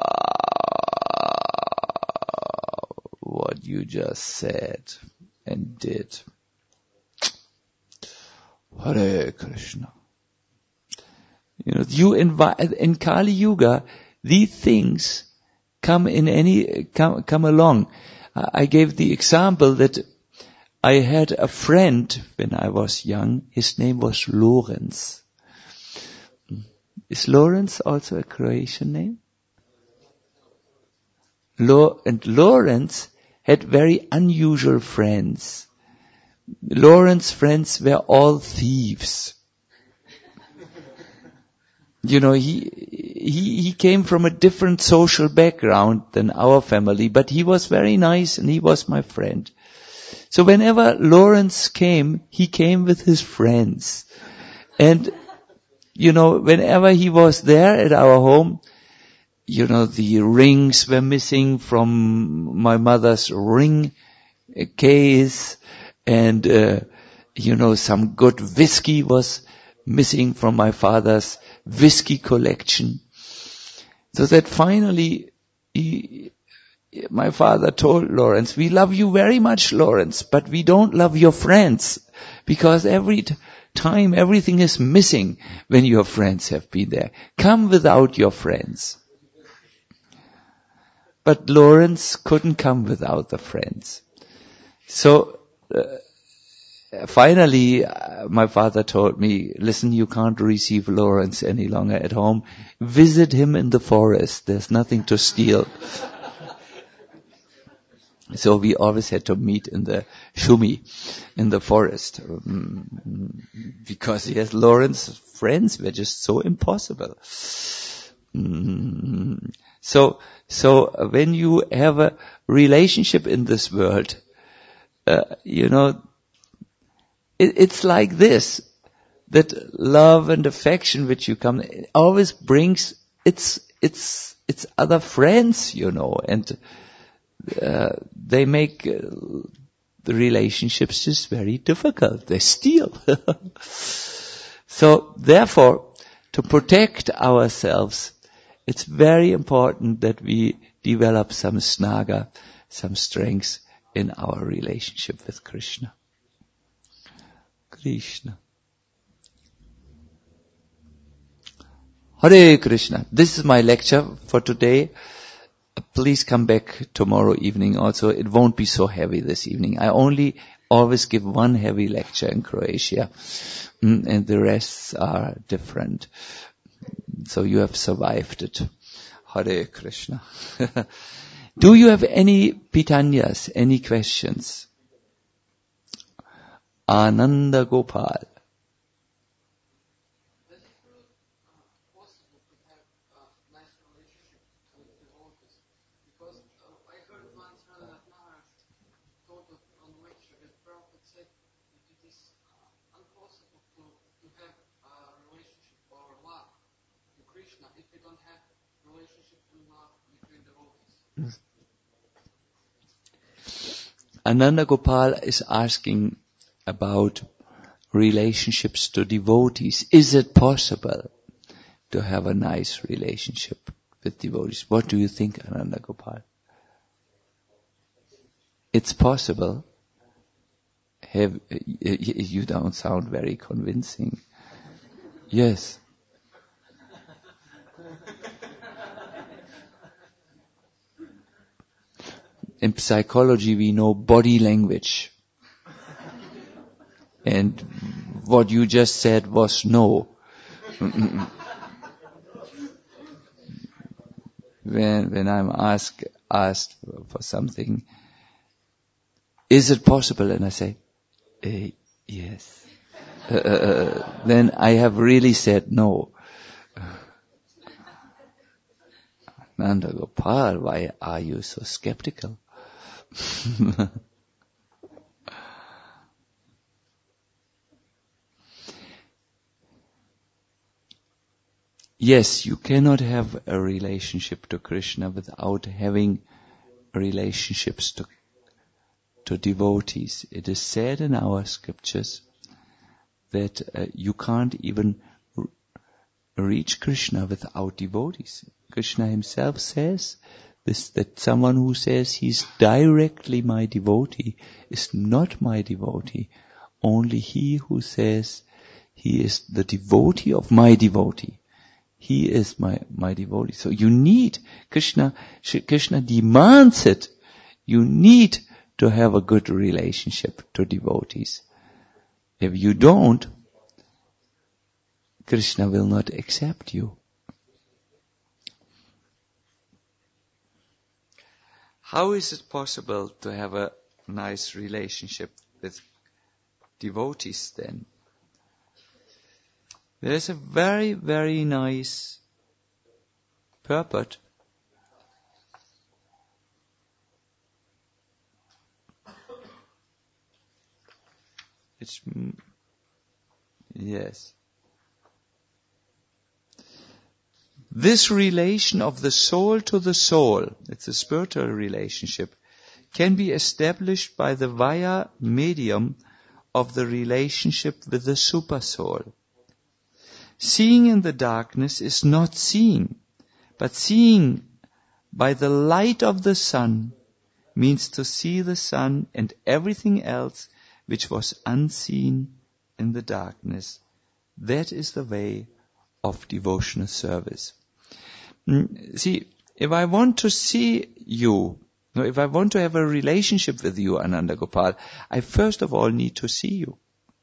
what you just said and did. Hare Krishna. You know, you invite, in Kali Yuga, these things come in any, come, come along. I gave the example that I had a friend when I was young. His name was Lorenz. Is Lorenz also a Croatian name? Lo- and Lorenz had very unusual friends. Lorenz's friends were all thieves. You know, he, he, he came from a different social background than our family, but he was very nice and he was my friend. So whenever Lorenz came, he came with his friends. And, you know, whenever he was there at our home, you know, the rings were missing from my mother's ring case, and, uh, you know, some good whiskey was missing from my father's whiskey collection. So that finally, he, my father told Lorenz, we love you very much, Lorenz, but we don't love your friends, because every t- time everything is missing when your friends have been there. Come without your friends. But Lorenz couldn't come without the friends. So, uh, finally, uh, my father told me, listen, you can't receive Lorenz any longer at home. Visit him in the forest. There's nothing to steal. So we always had to meet in the Shumi, in the forest. Um, because yes, Lorenz's friends were just so impossible. Um, so, so when you have a relationship in this world, uh, you know, it, it's like this, that love and affection which you come, it always brings its, its, its other friends, you know, and Uh, they make uh, the relationships just very difficult. They steal. So therefore, to protect ourselves, it's very important that we develop some snaga, some strength in our relationship with Krishna. Krishna. Hare Krishna. This is my lecture for today. Please come back tomorrow evening also. It won't be so heavy this evening. I only always give one heavy lecture in Croatia, and the rest are different. So you have survived it. Hare Krishna. Do you have any pitanyas, any questions? Ananda Gopal. Ananda Gopal is asking about relationships to devotees. Is it possible to have a nice relationship with devotees? What do you think, Ananda Gopal? It's possible. Have, you don't sound very convincing. Yes. In psychology, we know body language. And what you just said was no. when when I'm asked asked for something, is it possible? And I say, eh, yes. Uh, then I have really said no. Nanda Gopal, why are you so skeptical? Yes, you cannot have a relationship to Krishna without having relationships to, to devotees. It is said in our scriptures that uh, you can't even r- reach Krishna without devotees. Krishna himself says this, that someone who says he's directly my devotee is not my devotee. Only he who says he is the devotee of my devotee. He is my, my devotee. So you need, Krishna, Krishna demands it. You need to have a good relationship to devotees. If you don't, Krishna will not accept you. How is it possible to have a nice relationship with devotees then? There's a very, very nice purport. It's, yes. This relation of the soul to the soul, it's a spiritual relationship, can be established by the via medium of the relationship with the super soul. Seeing in the darkness is not seeing, but seeing by the light of the sun means to see the sun and everything else which was unseen in the darkness. That is the way of devotional service. See, if I want to see you, no, if I want to have a relationship with you, Ananda Gopal, I first of all need to see you.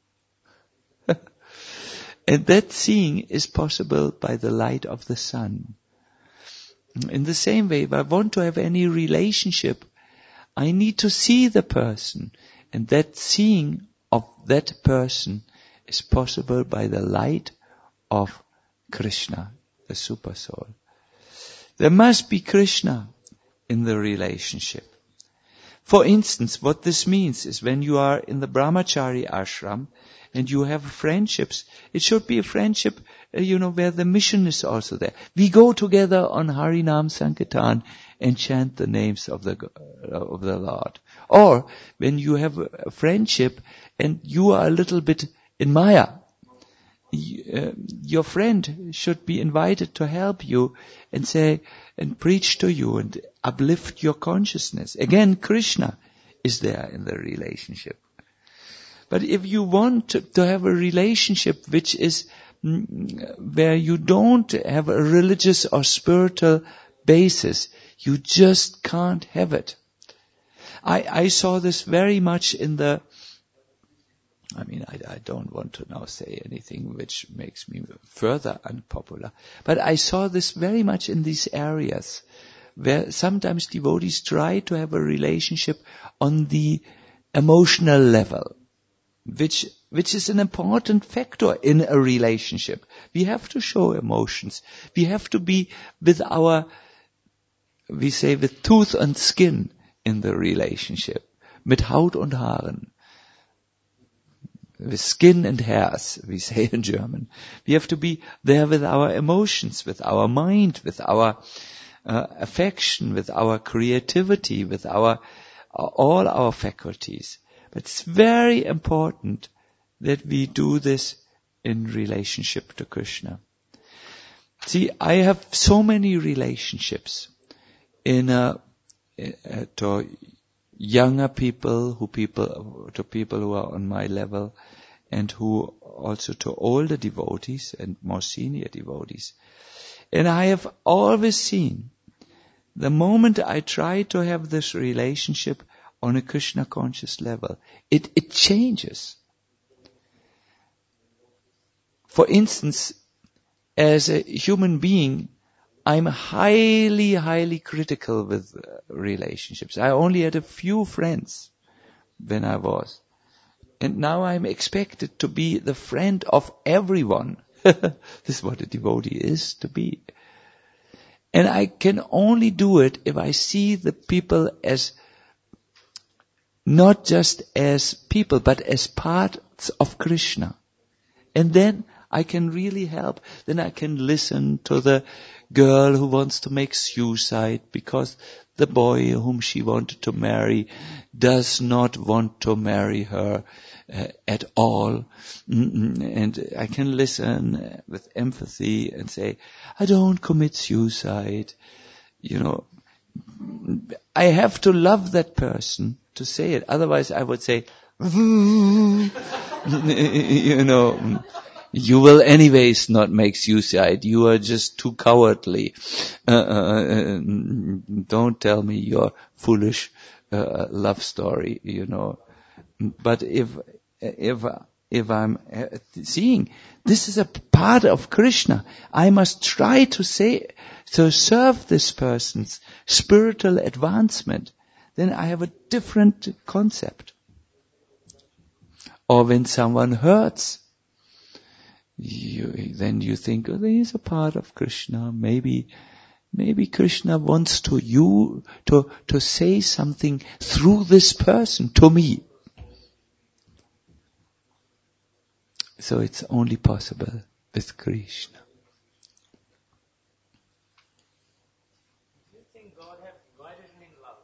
And that seeing is possible by the light of the sun. In the same way, if I want to have any relationship, I need to see the person. And that seeing of that person is possible by the light of Krishna, the super soul. There must be Krishna in the relationship. For instance, what this means is when you are in the Brahmachari ashram and you have friendships, it should be a friendship, uh, you know, where the mission is also there. We go together on Harinam Sankirtan and chant the names of the uh, of the Lord. Or when you have a friendship and you are a little bit in Maya, uh, your friend should be invited to help you and say and preach to you and uplift your consciousness. Again, Krishna is there in the relationship. But if you want to, to have a relationship which is where you don't have a religious or spiritual basis, you just can't have it. I, I saw this very much in the, I mean, I, I don't want to now say anything which makes me further unpopular, but I saw this very much in these areas where sometimes devotees try to have a relationship on the emotional level, which which is an important factor in a relationship. We have to show emotions. We have to be with our, we say, with tooth and skin in the relationship. Mit Haut und Haaren. With skin and hairs, we say in German. We have to be there with our emotions, with our mind, with our uh, affection, with our creativity, with our uh, all our faculties. But it's very important that we do this in relationship to Krishna. See, I have so many relationships in uh, uh, to younger people, who people to people who are on my level, and who also to older devotees and more senior devotees. And I have always seen the moment I try to have this relationship on a Krishna conscious level, it, it changes. For instance, as a human being, I'm highly, highly critical with uh, relationships. I only had a few friends when I was. And now I'm expected to be the friend of everyone. This is what a devotee is to be. And I can only do it if I see the people as not just as people, but as parts of Krishna. And then I can really help. Then I can listen to the girl who wants to make suicide because the boy whom she wanted to marry does not want to marry her uh, at all. And I can listen with empathy and say, I don't commit suicide. You know, I have to love that person to say it. Otherwise I would say, you know, you will anyways not make suicide. You are just too cowardly. Uh, uh, don't tell me your foolish uh, love story, you know. But if, if, if I'm seeing this is a part of Krishna, I must try to say, to serve this person's spiritual advancement, then I have a different concept. Or when someone hurts, you, then you think, oh, he is a part of Krishna. Maybe, maybe Krishna wants to you to to say something through this person to me. So it's only possible with Krishna. Do you think God has divided in love?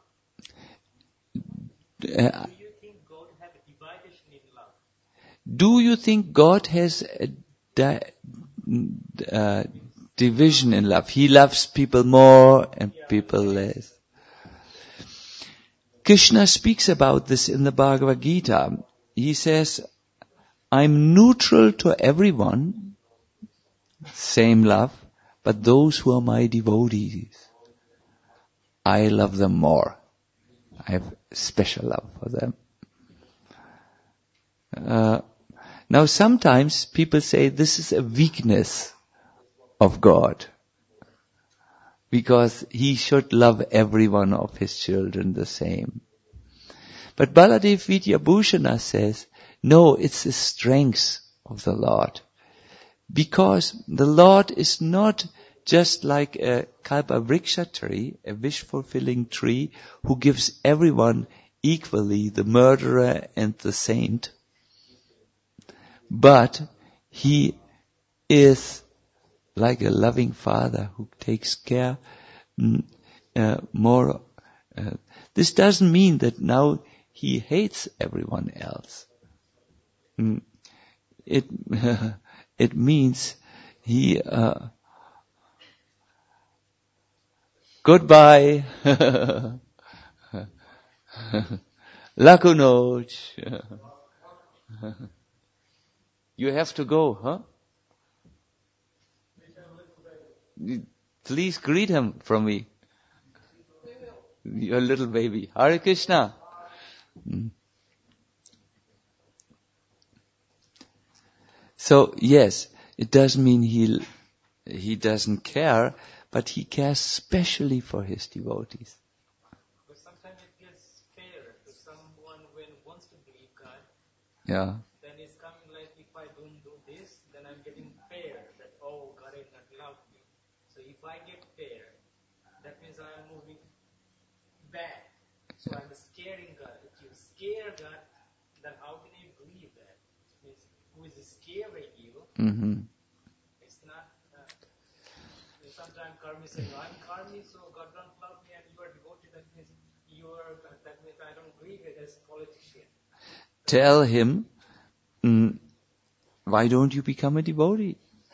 Uh, Do you think God has divided in love? do you think God has a di- uh, division in love? He loves people more and people less. Krishna speaks about this in the Bhagavad Gita. He says, I'm neutral to everyone, same love, but those who are my devotees, I love them more. I have special love for them. Uh, now sometimes people say this is a weakness of God, because he should love every one of his children the same. But Baladev Vidyabhushana says, no, it's the strength of the Lord. Because the Lord is not just like a kalpavriksha tree, a wish-fulfilling tree, who gives everyone equally, the murderer and the saint. But he is like a loving father who takes care uh, more. Uh, this doesn't mean that now he hates everyone else. It uh, it means he uh, goodbye, Laku noć. You have to go, huh? Please greet him from me. Your little baby. Hare Krishna. Mm. So, yes, it doesn't mean he he doesn't care, but he cares specially for his devotees. But sometimes it gets fair to someone when wants to believe God. Yeah. Then it's coming like, if I don't do this, then I'm getting fair. That, oh, God has not loved me. So if I get fair, that means I'm moving back. So I'm scaring God. If you scare God, then how can you believe that? It means who is scaring you? Mm-hmm. It's not. Uh, sometimes karmi says, I'm karmi, so God don't love me, and you are devoted. That means you are. That means I don't believe it as politician. Tell him, mm, why don't you become a devotee?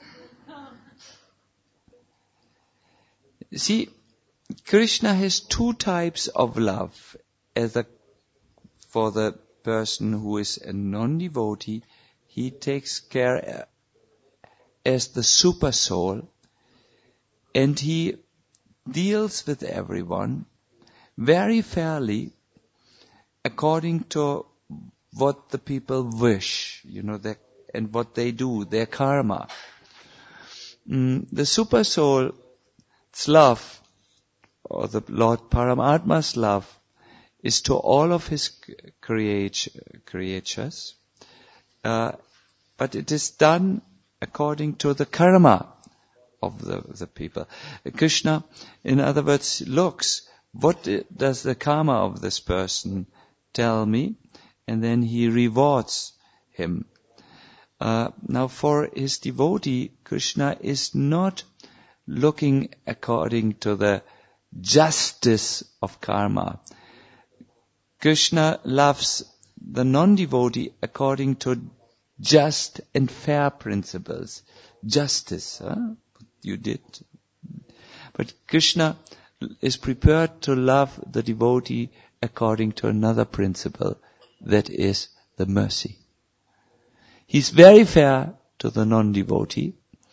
See, Krishna has two types of love. As a, for the person who is a non-devotee, he takes care as the super soul, and he deals with everyone very fairly according to what the people wish, you know, their, and what they do, their karma. Mm, the super soul's love, or the Lord Paramatma's love, is to all of his create, creatures, uh, but it is done according to the karma of the, the people. Krishna, in other words, looks, what does the karma of this person tell me? And then he rewards him. Uh, now for his devotee, Krishna is not looking according to the justice of karma. Krishna loves the non-devotee according to just and fair principles. Justice, huh? You did. But Krishna is prepared to love the devotee according to another principle, that is the mercy. He's very fair to the non-devotee,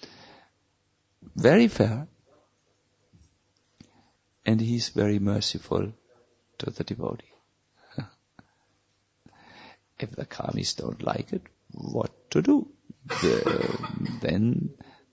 very fair, and he's very merciful to the devotee. If the karmis don't like it, what to do? The, then,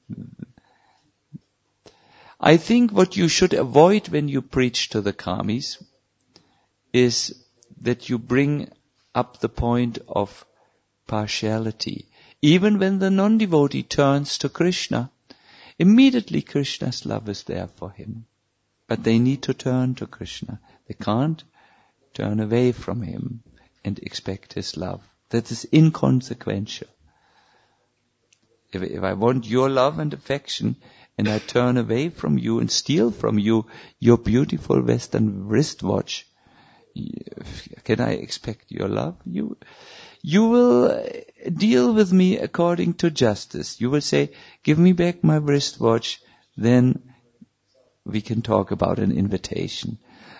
I think what you should avoid when you preach to the karmis is that you bring up the point of partiality. Even when the non-devotee turns to Krishna, immediately Krishna's love is there for him. But they need to turn to Krishna. They can't turn away from him and expect his love. That is inconsequential. If, if I want your love and affection, and I turn away from you and steal from you your beautiful Western wristwatch, can I expect your love? You, you will deal with me according to justice. You will say, give me back my wristwatch, then we can talk about an invitation.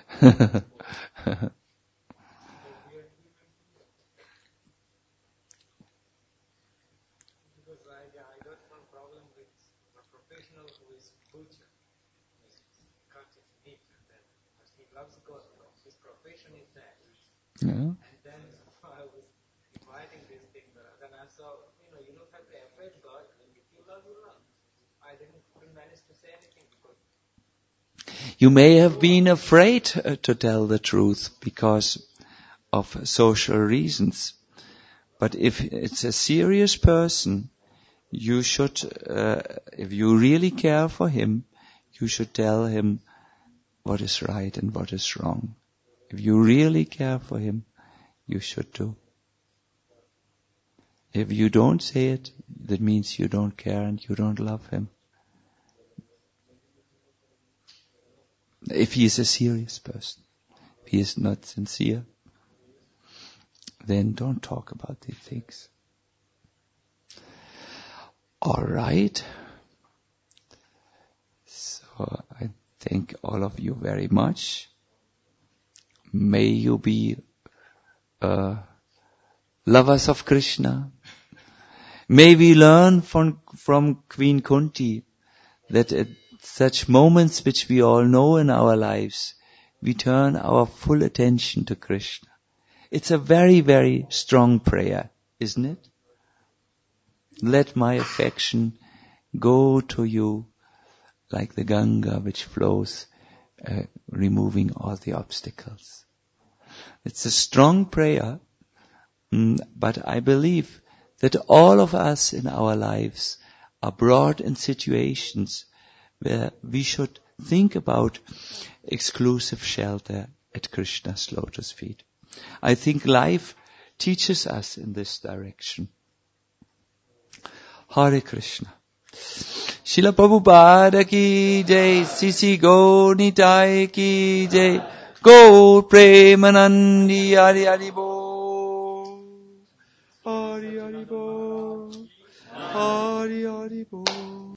Yeah. And then I was inviting this thing, but then I saw, you know, you don't have to affect God. If you love, you love. I didn't, couldn't manage to say anything because you may have been afraid uh, to tell the truth because of social reasons. But if it's a serious person, you should, uh, if you really care for him, you should tell him what is right and what is wrong. If you really care for him, you should do. If you don't say it, that means you don't care and you don't love him. If he is a serious person, if he is not sincere, then don't talk about these things. All right. So I thank all of you very much. May you be uh, lovers of Krishna. May we learn from, from Queen Kunti that a such moments which we all know in our lives, we turn our full attention to Krishna. It's a very, very strong prayer, isn't it? Let my affection go to you like the Ganga which flows, uh, removing all the obstacles. It's a strong prayer, mm, but I believe that all of us in our lives are brought in situations where we should think about exclusive shelter at Krishna's lotus feet. I think life teaches us in this direction. Hare Krishna. Srila Prabhupada ki jai, Sisi Gaur Nitai ki jai, Gaur Premanandi Hari Hari Bol, Hari Hari Bol, Hari Hari Bol.